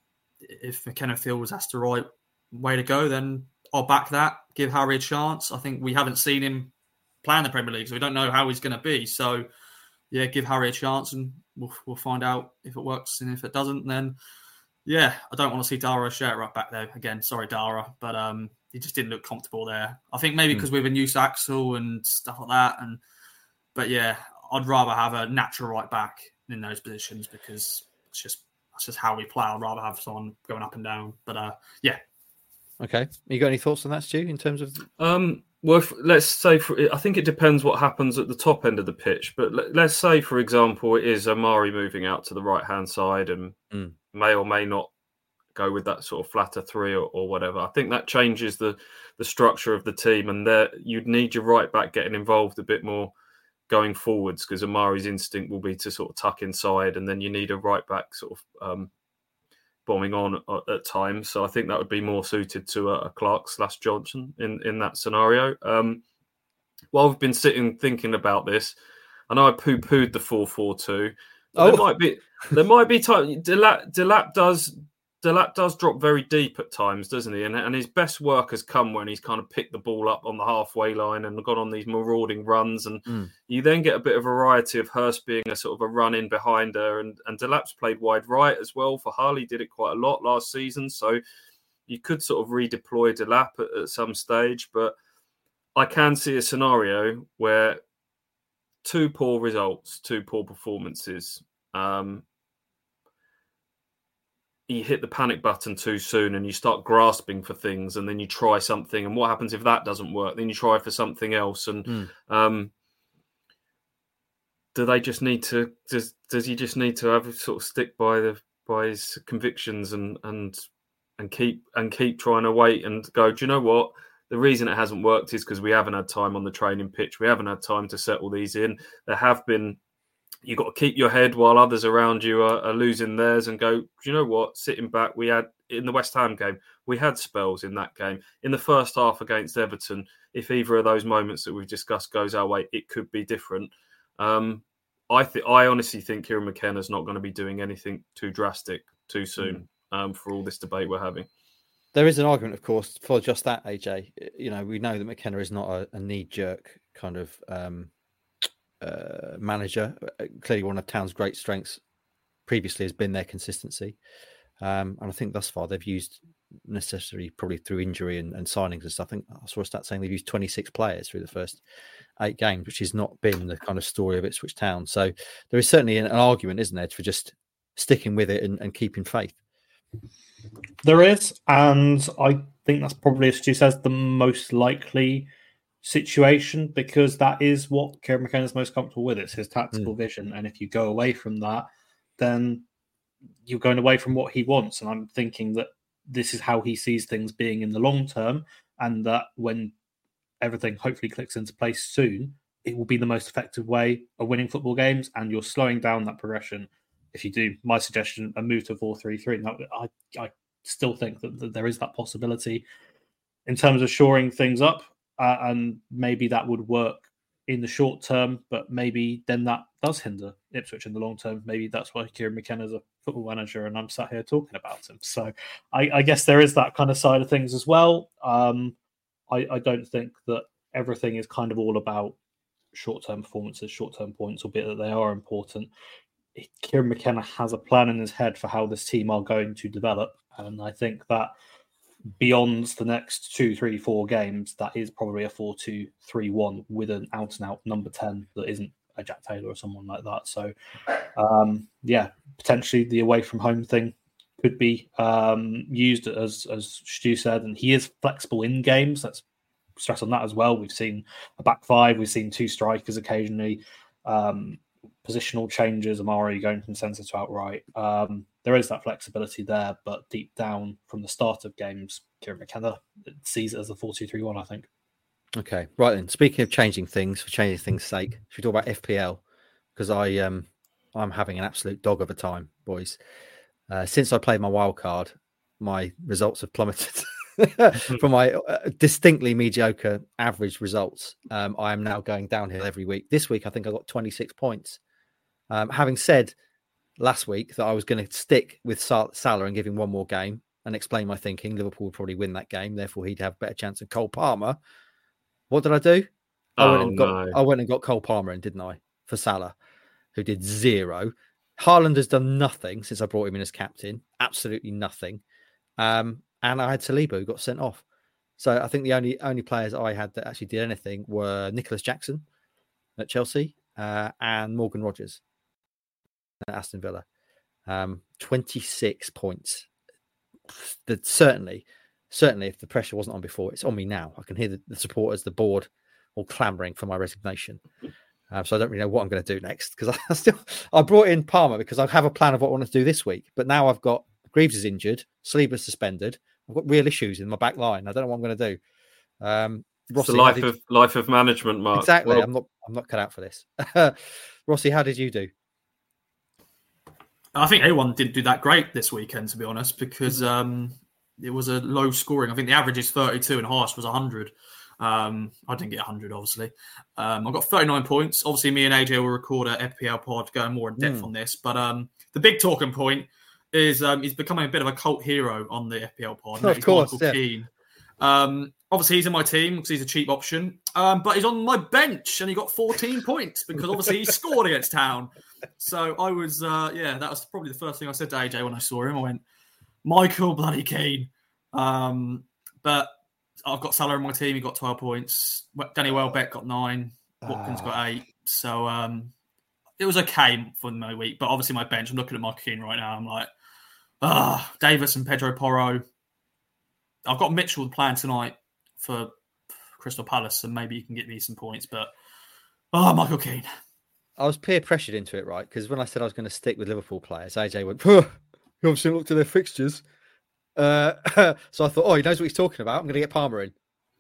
if McKenna feels that's the right way to go, then I'll back that. Give Harry a chance. I think we haven't seen him play in the Premier League, so we don't know how he's going to be. So, yeah, give Harry a chance and we'll, we'll find out if it works. And if it doesn't, then... yeah, I don't want to see Dara O'Shea right back there again. Sorry, Dara, but um, he just didn't look comfortable there. I think maybe because mm. we've been used to Axel and stuff like that. And but yeah, I'd rather have a natural right back in those positions because it's just that's just how we play. I'd rather have someone going up and down. But uh, yeah. Okay, you got any thoughts on that, Stu? In terms of um, well, if, let's say for, I think it depends what happens at the top end of the pitch. But let, let's say, for example, it is Amari moving out to the right hand side and. Mm. may or may not go with that sort of flatter three or, or whatever. I think that changes the the structure of the team, and there you'd need your right back getting involved a bit more going forwards because Amari's instinct will be to sort of tuck inside, and then you need a right back sort of um, bombing on at, at times. So I think that would be more suited to a, a Clark slash Johnson in, in that scenario. Um, while I've been sitting thinking about this, I know I poo-pooed the four four two. Oh. There might be there might be time. Delap, Delap does Delap does drop very deep at times, doesn't he? And and his best work has come when he's kind of picked the ball up on the halfway line and gone on these marauding runs. And mm. you then get a bit of variety of Hurst being a sort of a run in behind her, and and Delap's played wide right as well for Hull. He did it quite a lot last season, so you could sort of redeploy Delap at, at some stage. But I can see a scenario where. Two poor results, two poor performances. Um, you hit the panic button too soon and you start grasping for things, and then you try something, and what happens if that doesn't work? Then you try for something else, and Mm. um, do they just need to? Does does he just need to have sort of stick by the by his convictions and and and keep and keep trying to wait and go? Do you know what? The reason it hasn't worked is because we haven't had time on the training pitch. We haven't had time to settle these in. There have been. You've got to keep your head while others around you are, are losing theirs, and go, do you know what? Sitting back, we had in the West Ham game, we had spells in that game. In the first half against Everton, if either of those moments that we've discussed goes our way, it could be different. Um, I think I honestly think Kieran McKenna's not going to be doing anything too drastic too soon mm. um, for all this debate we're having. There is an argument, of course, for just that, A J. You know, we know that McKenna is not a, a knee-jerk kind of um, uh, manager. Clearly, one of Town's great strengths previously has been their consistency. Um, and I think thus far they've used necessarily probably through injury and, and signings and stuff. I think I saw a stat saying they've used twenty-six players through the first eight games, which has not been the kind of story of Ipswich Town. So there is certainly an, an argument, isn't there, for just sticking with it and, and keeping faith. There is, and I think that's probably, as Stu says, the most likely situation, because that is what Kieran McKenna is most comfortable with. It's his tactical mm. vision, and if you go away from that, then you're going away from what he wants. And I'm thinking that this is how he sees things being in the long term, and that when everything hopefully clicks into place soon, it will be the most effective way of winning football games, and you're slowing down that progression. If you do, my suggestion, a move to four three three. Now, I, I still think that, that there is that possibility in terms of shoring things up, uh, and maybe that would work in the short term, but maybe then that does hinder Ipswich in the long term. Maybe that's why Kieran McKenna is a football manager and I'm sat here talking about him. So I, I guess there is that kind of side of things as well. Um, I, I don't think that everything is kind of all about short-term performances, short-term points, albeit that they are important. Kieran McKenna has a plan in his head for how this team are going to develop. And I think that beyond the next two, three, four games, that is probably a four two three one with an out-and-out number ten that isn't a Jack Taylor or someone like that. So, um, yeah, potentially the away-from-home thing could be um, used, as, as Stu said, and he is flexible in games. Let's stress on that as well. We've seen a back five. We've seen two strikers occasionally. Um, positional changes, Amari going from centre to outright. Um, there is that flexibility there, but deep down from the start of games, Kieran McKenna sees it as a four two three one, I think. Okay, right then. Speaking of changing things, for changing things' sake, should we talk about F P L? Because I, um, I'm having an absolute dog of a time, boys. Uh, since I played my wild card, my results have plummeted. From my uh, distinctly mediocre average results, um, I am now going downhill every week. This week, I think I got twenty-six points. Um, having said last week that I was going to stick with Salah and give him one more game and explain my thinking, Liverpool would probably win that game, therefore he'd have a better chance than Cole Palmer. What did I do? I, oh, went and got, no. I went and got Cole Palmer in, didn't I? For Salah, who did zero. Haaland has done nothing since I brought him in as captain. Absolutely nothing. Um, and I had Saliba, who got sent off. So I think the only only players I had that actually did anything were Nicholas Jackson at Chelsea uh, and Morgan Rogers at Aston Villa. Um, twenty-six points. That certainly, certainly, if the pressure wasn't on before, it's on me now. I can hear the, the supporters, the board, all clamouring for my resignation. Um, so I don't really know what I'm going to do next, because I still I brought in Palmer because I have a plan of what I want to do this week. But now I've got Greaves is injured, Saliba's suspended. I've got real issues in my back line. I don't know what I'm going to do. Um, Rossi, the life did... of life of management, Mark. Exactly. Well... I'm not. I'm not cut out for this. Rossi, how did you do? I think anyone didn't do that great this weekend, to be honest, because um, it was a low scoring. I think the average is thirty-two and Harsh was one hundred. Um, I didn't get one hundred, obviously. Um, I got thirty-nine points. Obviously, me and A J will record a F P L pod going more in depth mm. on this. But um, the big talking point is um, he's becoming a bit of a cult hero on the F P L pod. Oh, of course, Michael yeah. Keane. Um, obviously, he's in my team because he's a cheap option. Um, but he's on my bench and he got fourteen points because obviously he scored against Town. So I was, uh, yeah, that was probably the first thing I said to A J when I saw him. I went, Michael bloody Keane. Um, but I've got Salah in my team. He got twelve points. Danny Welbeck got nine. Watkins ah. got eight. So um, it was okay for my week. But obviously my bench, I'm looking at Michael Keane right now. I'm like, Ah, Davis and Pedro Porro. I've got Mitchell playing tonight for Crystal Palace, and maybe you can get me some points. But oh, Michael Keane. I was peer pressured into it, right? Because when I said I was going to stick with Liverpool players, A J went, "You obviously looked at their fixtures." Uh, so I thought, "Oh, he knows what he's talking about. I'm going to get Palmer in."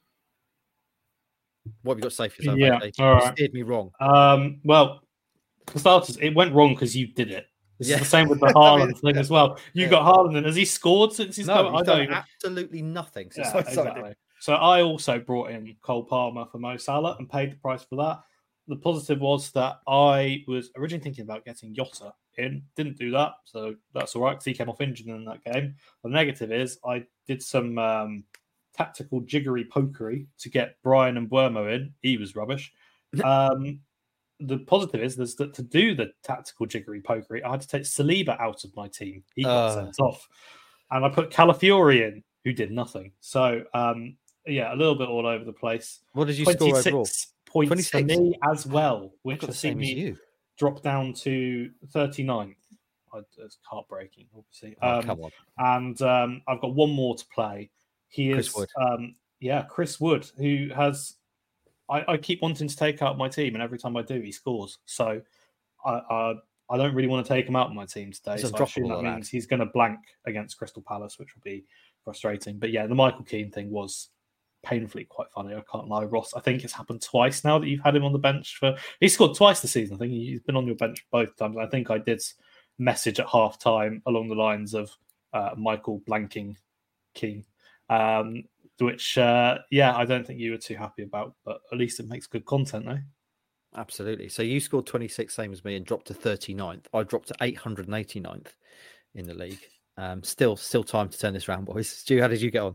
What have you got to say for yourself, Yeah, A J? all You right. steered me wrong. Um, well, for starters, it went wrong because you did it. This Yeah. is the same with the I Haaland mean, thing as well. You yeah. got Haaland, and has he scored since he's No, come? he's I done don't even. absolutely nothing since Yeah, I started. exactly. So I also brought in Cole Palmer for Mo Salah and paid the price for that. The positive was that I was originally thinking about getting Jota in. Didn't do that, so that's all right because he came off injured in that game. The negative is I did some um, tactical jiggery pokery to get Brian and Buemo in. He was rubbish. Um, the positive is there's that to do the tactical jiggery pokery, I had to take Saliba out of my team. He got Uh. sent off. And I put Calafiori in, who did nothing. So, um, yeah, a little bit all over the place. What did you score overall? Points twenty-six for me as well, I've which got the has seen same as me you. drop down to thirty-ninth. I- It's heartbreaking, obviously. Oh, Um, come on. and um, I've got one more to play. He Chris is, Wood. um, yeah, Chris Wood, who has. I, I keep wanting to take out my team, and every time I do, he scores. So I, I, I don't really want to take him out of my team today. He's So I assume undroppable, that lad. means he's going to blank against Crystal Palace, which will be frustrating. But yeah, the Michael Keane thing was painfully quite funny. I can't lie, Ross. I think it's happened twice now that you've had him on the bench for. He scored twice this season. I think he's been on your bench both times. I think I did message at half time along the lines of uh, Michael blanking Keane, um, which uh, yeah, I don't think you were too happy about. But at least it makes good content, though. Absolutely. So you scored twenty-six, same as me, and dropped to thirty-ninth. I dropped to eight hundred eighty-ninth in the league. Um, still, still time to turn this round, boys. Stu, how did you get on?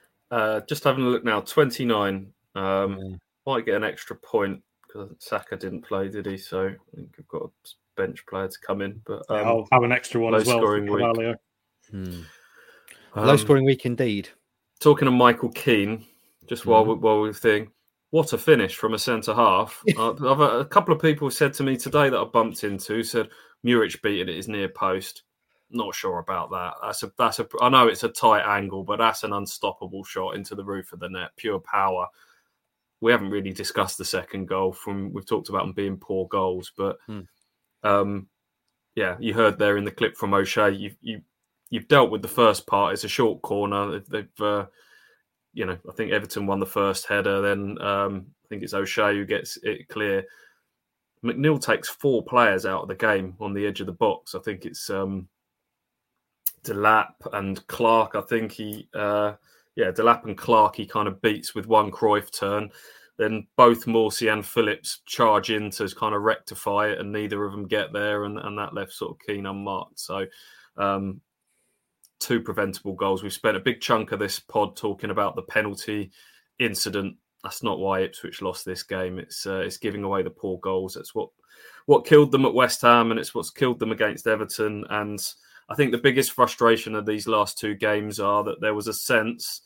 Uh, just having a look now, twenty-nine. Um, Yeah. Might get an extra point because Saka didn't play, did he? So I think I've got a bench player to come in. But um, Yeah, I'll have an extra one low as well for scoring week. Carvalho. Hmm. um, Low scoring week indeed. Talking of Michael Keane, just while Mhm. we, while we're thinking, what a finish from a centre half. uh, I've, a couple of people said to me today that I bumped into said Muric beating at his near post. Not sure about that. That's a that's a. I know it's a tight angle, but that's an unstoppable shot into the roof of the net. Pure power. We haven't really discussed the second goal. From we've talked about them being poor goals, but Hmm. um, yeah, you heard there in the clip from O'Shea. You you you've dealt with the first part. It's a short corner. They've, they've uh, you know, I think Everton won the first header. Then um, I think it's O'Shea who gets it clear. McNeil takes four players out of the game on the edge of the box. I think it's um, Delap and Clark. I think he, uh, yeah, Delap and Clark he kind of beats with one Cruyff turn. Then both Morsey and Phillips charge in to kind of rectify it, and neither of them get there, and, and that left sort of Keane unmarked. So um, two preventable goals. We've spent a big chunk of this pod talking about the penalty incident. That's not why Ipswich lost this game. It's uh, it's giving away the poor goals. That's what what killed them at West Ham, and it's what's killed them against Everton. And I think the biggest frustration of these last two games are that there was a sense,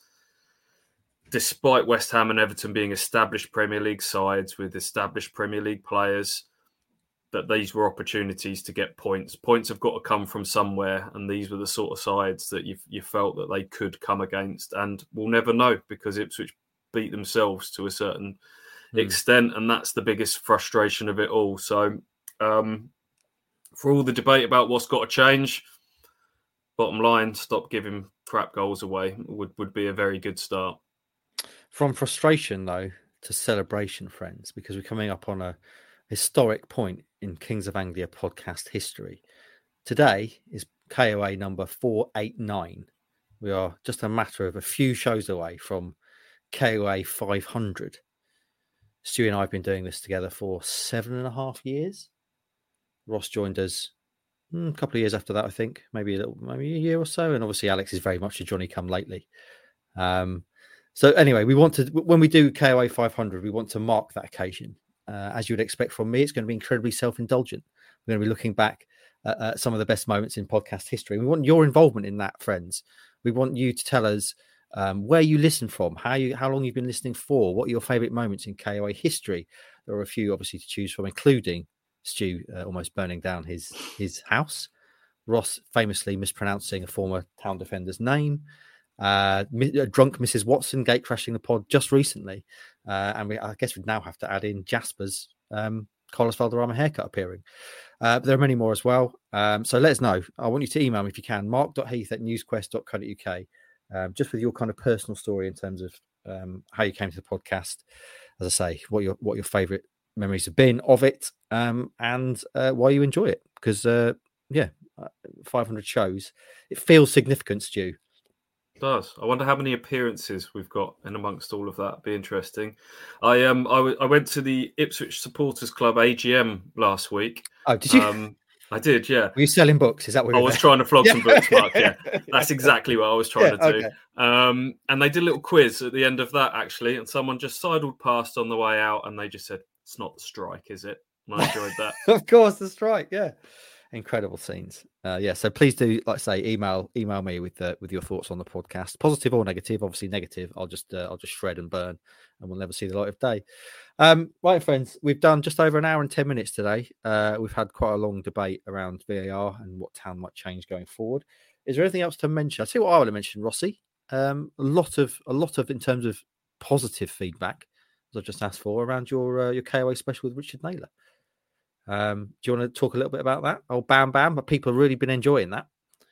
despite West Ham and Everton being established Premier League sides with established Premier League players, that these were opportunities to get points. Points have got to come from somewhere, and these were the sort of sides that you you felt that they could come against, and we'll never know because Ipswich beat themselves to a certain Hmm. extent, and that's the biggest frustration of it all. So, um, for all the debate about what's got to change, bottom line, stop giving crap goals away would, would be a very good start. From frustration, though, to celebration, friends, because we're coming up on a historic point in Kings of Anglia podcast history. Today is K O A number four eighty-nine. We are just a matter of a few shows away from K O A five hundred. Stu and I have been doing this together for seven and a half years. Ross joined us mm, a couple of years after that, I think, maybe a little, maybe a year or so. And obviously, Alex is very much a Johnny come lately. Um, so anyway, we want to when we do K O A five hundred, we want to mark that occasion. Uh, as you would expect from me, it's going to be incredibly self-indulgent. We're going to be looking back at uh, some of the best moments in podcast history. We want your involvement in that, friends. We want you to tell us um, where you listen from, how you, how long you've been listening for, what are your favourite moments in K O A history. There are a few, obviously, to choose from, including Stu uh, almost burning down his his house Ross famously mispronouncing a former Town defender's name. Uh, drunk Missus Watson gate crashing the pod just recently. Uh, and we, I guess we'd now have to add in Jasper's um, Carlos Valderrama haircut appearing. Uh, but there are many more as well. Um, so let us know. I want you to email me if you can, mark dot heath at newsquest dot co dot uk, um, just with your kind of personal story in terms of um, how you came to the podcast. As I say, what your what your favourite memories have been of it, um, and uh, why you enjoy it. Because, uh, yeah, five hundred shows. It feels significant, Stu. It does. I wonder how many appearances we've got in amongst all of that. Be interesting. I um I, w- I went to the Ipswich Supporters Club A G M last week. Oh, did you? Um, I did, yeah. Were you selling books? Is that what I you was there? trying to flog some Yeah. books, Mark. Yeah, that's exactly what I was trying Yeah, to do. okay. Um, and they did a little quiz at the end of that, actually, and someone just sidled past on the way out, and they just said, "It's not the strike, is it?" And I enjoyed that. Of course, the strike. Yeah, incredible scenes. Uh, yeah, so please do, like I say, email email me with uh, with your thoughts on the podcast, positive or negative. Obviously, negative. I'll just uh, I'll just shred and burn, and we'll never see the light of day. Um, right, friends, we've done just over an hour and ten minutes today. Uh, we've had quite a long debate around V A R and what Town might change going forward. Is there anything else to mention? I see what I would have mentioned, Rossi. Um, a lot of a lot of in terms of positive feedback, as I just asked for, around your uh, your K O A special with Richard Naylor. Um, do you want to talk a little bit about that? Oh, Bam Bam, but people have really been enjoying that.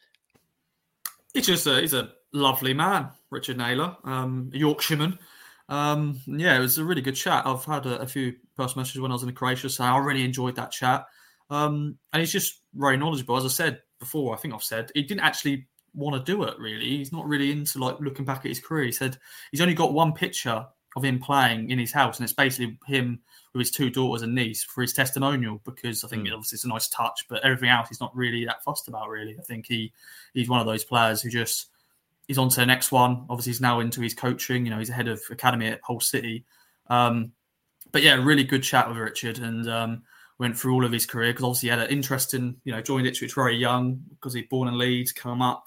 He's just a, he's a lovely man, Richard Naylor, um, a Yorkshireman. Um, yeah, it was a really good chat. I've had a, a few personal messages when I was in Croatia, so I really enjoyed that chat. Um, and he's just very knowledgeable. As I said before, I think I've said, he didn't actually want to do it, really. He's not really into like looking back at his career. He said he's only got one picture of him playing in his house, and it's basically him with his two daughters and niece for his testimonial, because I think mm. obviously it's a nice touch, but everything else he's not really that fussed about, really. I think he he's one of those players who just, he's on to the next one. Obviously, he's now into his coaching. You know, he's the head of academy at Hull City. Um, but yeah, really good chat with Richard, and um, went through all of his career, because obviously he had an interest in, you know, joined Ipswich very young because he'd born in Leeds, come up.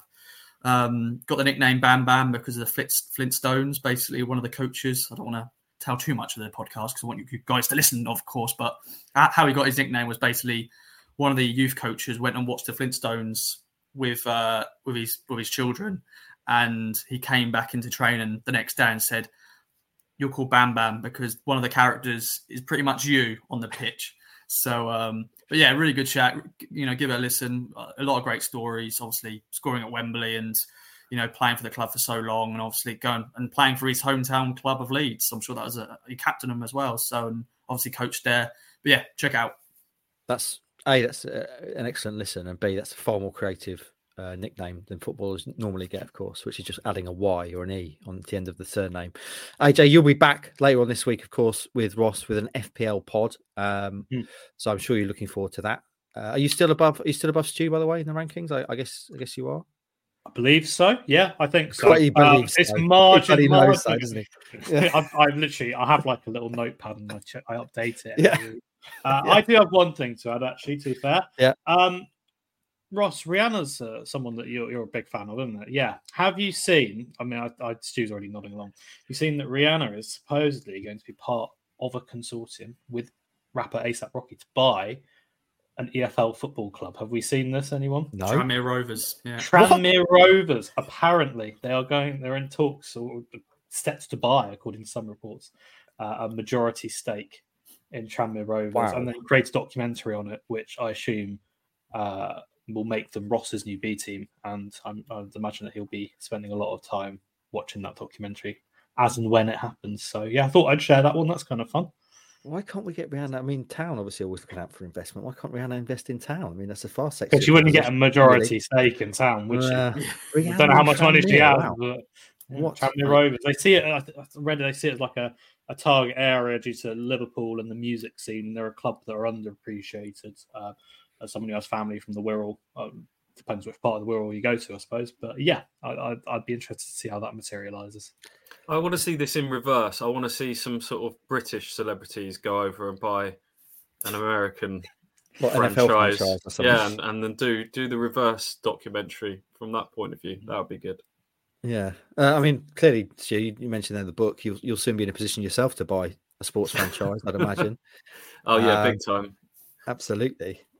Um, got the nickname Bam Bam because of the Flint, Flintstones, basically one of the coaches. I don't want to tell too much of the podcast because I want you guys to listen, of course, but how he got his nickname was basically one of the youth coaches went and watched the Flintstones with uh, with his with his children, and he came back into training the next day and said, "You're called Bam Bam because one of the characters is pretty much you on the pitch." So, um, but yeah, really good chat. You know, give it a listen. A lot of great stories. Obviously, scoring at Wembley and, you know, playing for the club for so long, and obviously going and playing for his hometown club of Leeds. I'm sure that was a he captained them as well. So, and obviously coached there. But yeah, check it out. That's A, that's a, an excellent listen, and B, that's a far more creative uh, nickname than footballers normally get, of course, which is just adding a Y or an E on the end of the surname. A J, you'll be back later on this week, of course, with Ross with an F P L pod. Um, mm. So I'm sure you're looking forward to that. Uh, are you still above? Are you still above Stu, by the way, in the rankings? I, I guess. I guess you are. I believe so. Yeah, I think so. He um, so. It's margin. He margin. knows so, doesn't he? Yeah. I've, I've literally, I have like a little notepad and I check, I update it. Yeah. Uh, yeah. I do have one thing to add, actually. To be fair, yeah. Um, Ross, Rihanna's uh, someone that you're, you're a big fan of, isn't it? Yeah. Have you seen? I mean, I, I, Stu's already nodding along. You've seen that Rihanna is supposedly going to be part of a consortium with rapper ASAP Rocky to buy an E F L football club. Have we seen this, anyone? No. Tranmere Rovers. Yeah. Tranmere Rovers. Apparently, they are going. They're in talks or steps to buy, according to some reports, uh, a majority stake in Tranmere Rovers, wow. and then create a documentary on it, which I assume uh, will make them Ross's new B team. And I'm, I'd imagine that he'll be spending a lot of time watching that documentary as and when it happens. So yeah, I thought I'd share that one. That's kind of fun. Why can't we get Rihanna? I mean, Town obviously always looking out for investment. Why can't Rihanna invest in Town? I mean, that's a far sexier. Because she wouldn't get a majority stake in Town, would she? Uh, I don't know how much money she has. Wow. But, yeah, what? Tranmere Rovers. They see it. I read it. They see it as like a, a target area due to Liverpool and the music scene. They're a club that are underappreciated. Uh, as someone who has family from the Wirral, um, depends which part of the Wirral you go to, I suppose. But yeah, I, I'd, I'd be interested to see how that materialises. I want to see this in reverse. I want to see some sort of British celebrities go over and buy an American what, franchise. franchise yeah, and, and then do do the reverse documentary from that point of view. That would be good. Yeah. Uh, I mean, clearly, Stu, you, you mentioned in the book, you'll, you'll soon be in a position yourself to buy a sports franchise, I'd imagine. Oh, yeah, um, big time. Absolutely.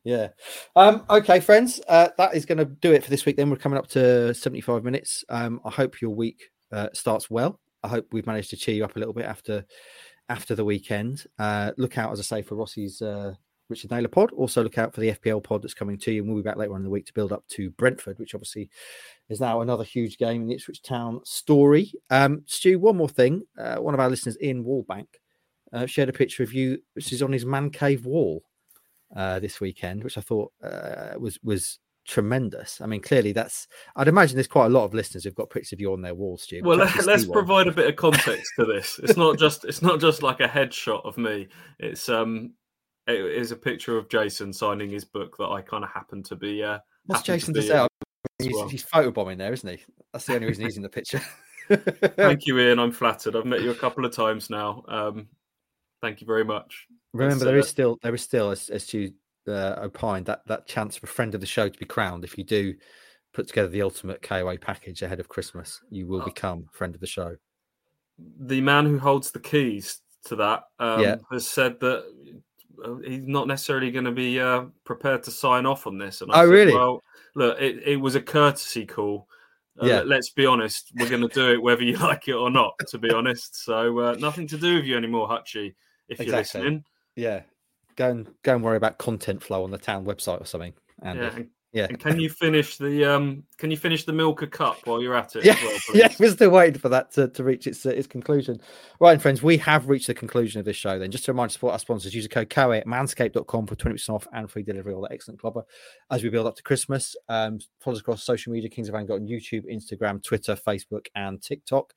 Yeah. Um, okay, friends, uh, that is going to do it for this week. Then we're coming up to seventy-five minutes. Um, I hope your week uh, starts well. I hope we've managed to cheer you up a little bit after after the weekend. Uh, look out, as I say, for Rossi's uh, Richard Naylor pod. Also look out for the F P L pod that's coming to you. And we'll be back later on in the week to build up to Brentford, which obviously is now another huge game in the Ipswich Town story. Um, Stu, one more thing. Uh, one of our listeners, Ian Wallbank, uh, shared a picture of you, which is on his man cave wall uh, this weekend, which I thought uh, was was tremendous. I mean, clearly that's, I'd imagine there's quite a lot of listeners who've got pictures of you on their wall, Stu. Well, let, let's provide a bit of context to this. It's not just it's not just like a headshot of me. It's um it is a picture of Jason signing his book that I kind of happen to be uh what's Jason to, to say? He's, well. he's photobombing there, isn't he? That's the only reason he's in the picture. Thank you, Ian. I'm flattered. I've met you a couple of times now. Um thank you very much. Remember, there is still there is still as, as you uh, opined that that chance for a friend of the show to be crowned. If you do put together the ultimate K O A package ahead of Christmas, you will become a friend of the show. The man who holds the keys to that um, yeah. has said that he's not necessarily going to be uh, prepared to sign off on this. And I oh, said, really? Well, look, it, it was a courtesy call. Uh, yeah. Let's be honest. We're going to do it whether you like it or not, to be honest. So uh, nothing to do with you anymore, Hutchie, if exactly. you're listening. Yeah. Go and go and worry about content flow on the town website or something. Andy. Yeah. And, yeah. And can you finish the um? Can you finish the Milka Cup while you're at it? Yeah. As well, yeah. We're still waiting for that to, to reach its uh, its conclusion. Right, friends, we have reached the conclusion of this show. Then, just to remind you, support our sponsors. Use the code K O A at manscaped dot com for twenty percent off and free delivery. All that excellent clobber as we build up to Christmas. Um, follow us across social media. Kings of Anglia on YouTube, Instagram, Twitter, Facebook, and TikTok.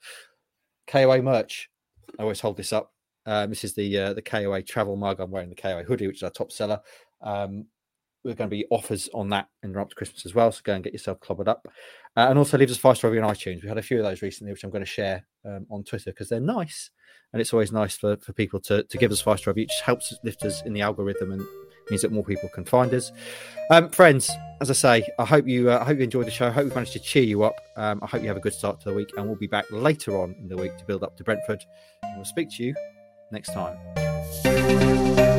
K O A merch. I always hold this up. Um, this is the uh, the K O A travel mug. I'm wearing the K O A hoodie, which is our top seller. Um, we're going to be offers on that in up to Christmas as well. So go and get yourself clobbered up. Uh, and also leave us a five-star review on iTunes. We had a few of those recently, which I'm going to share um, on Twitter because they're nice. And it's always nice for, for people to, to give us a five-star review. It just helps lift us in the algorithm and means that more people can find us. Um, friends, as I say, I hope you uh, I hope you enjoyed the show. I hope we managed to cheer you up. Um, I hope you have a good start to the week. And we'll be back later on in the week to build up to Brentford. And we'll speak to you next time.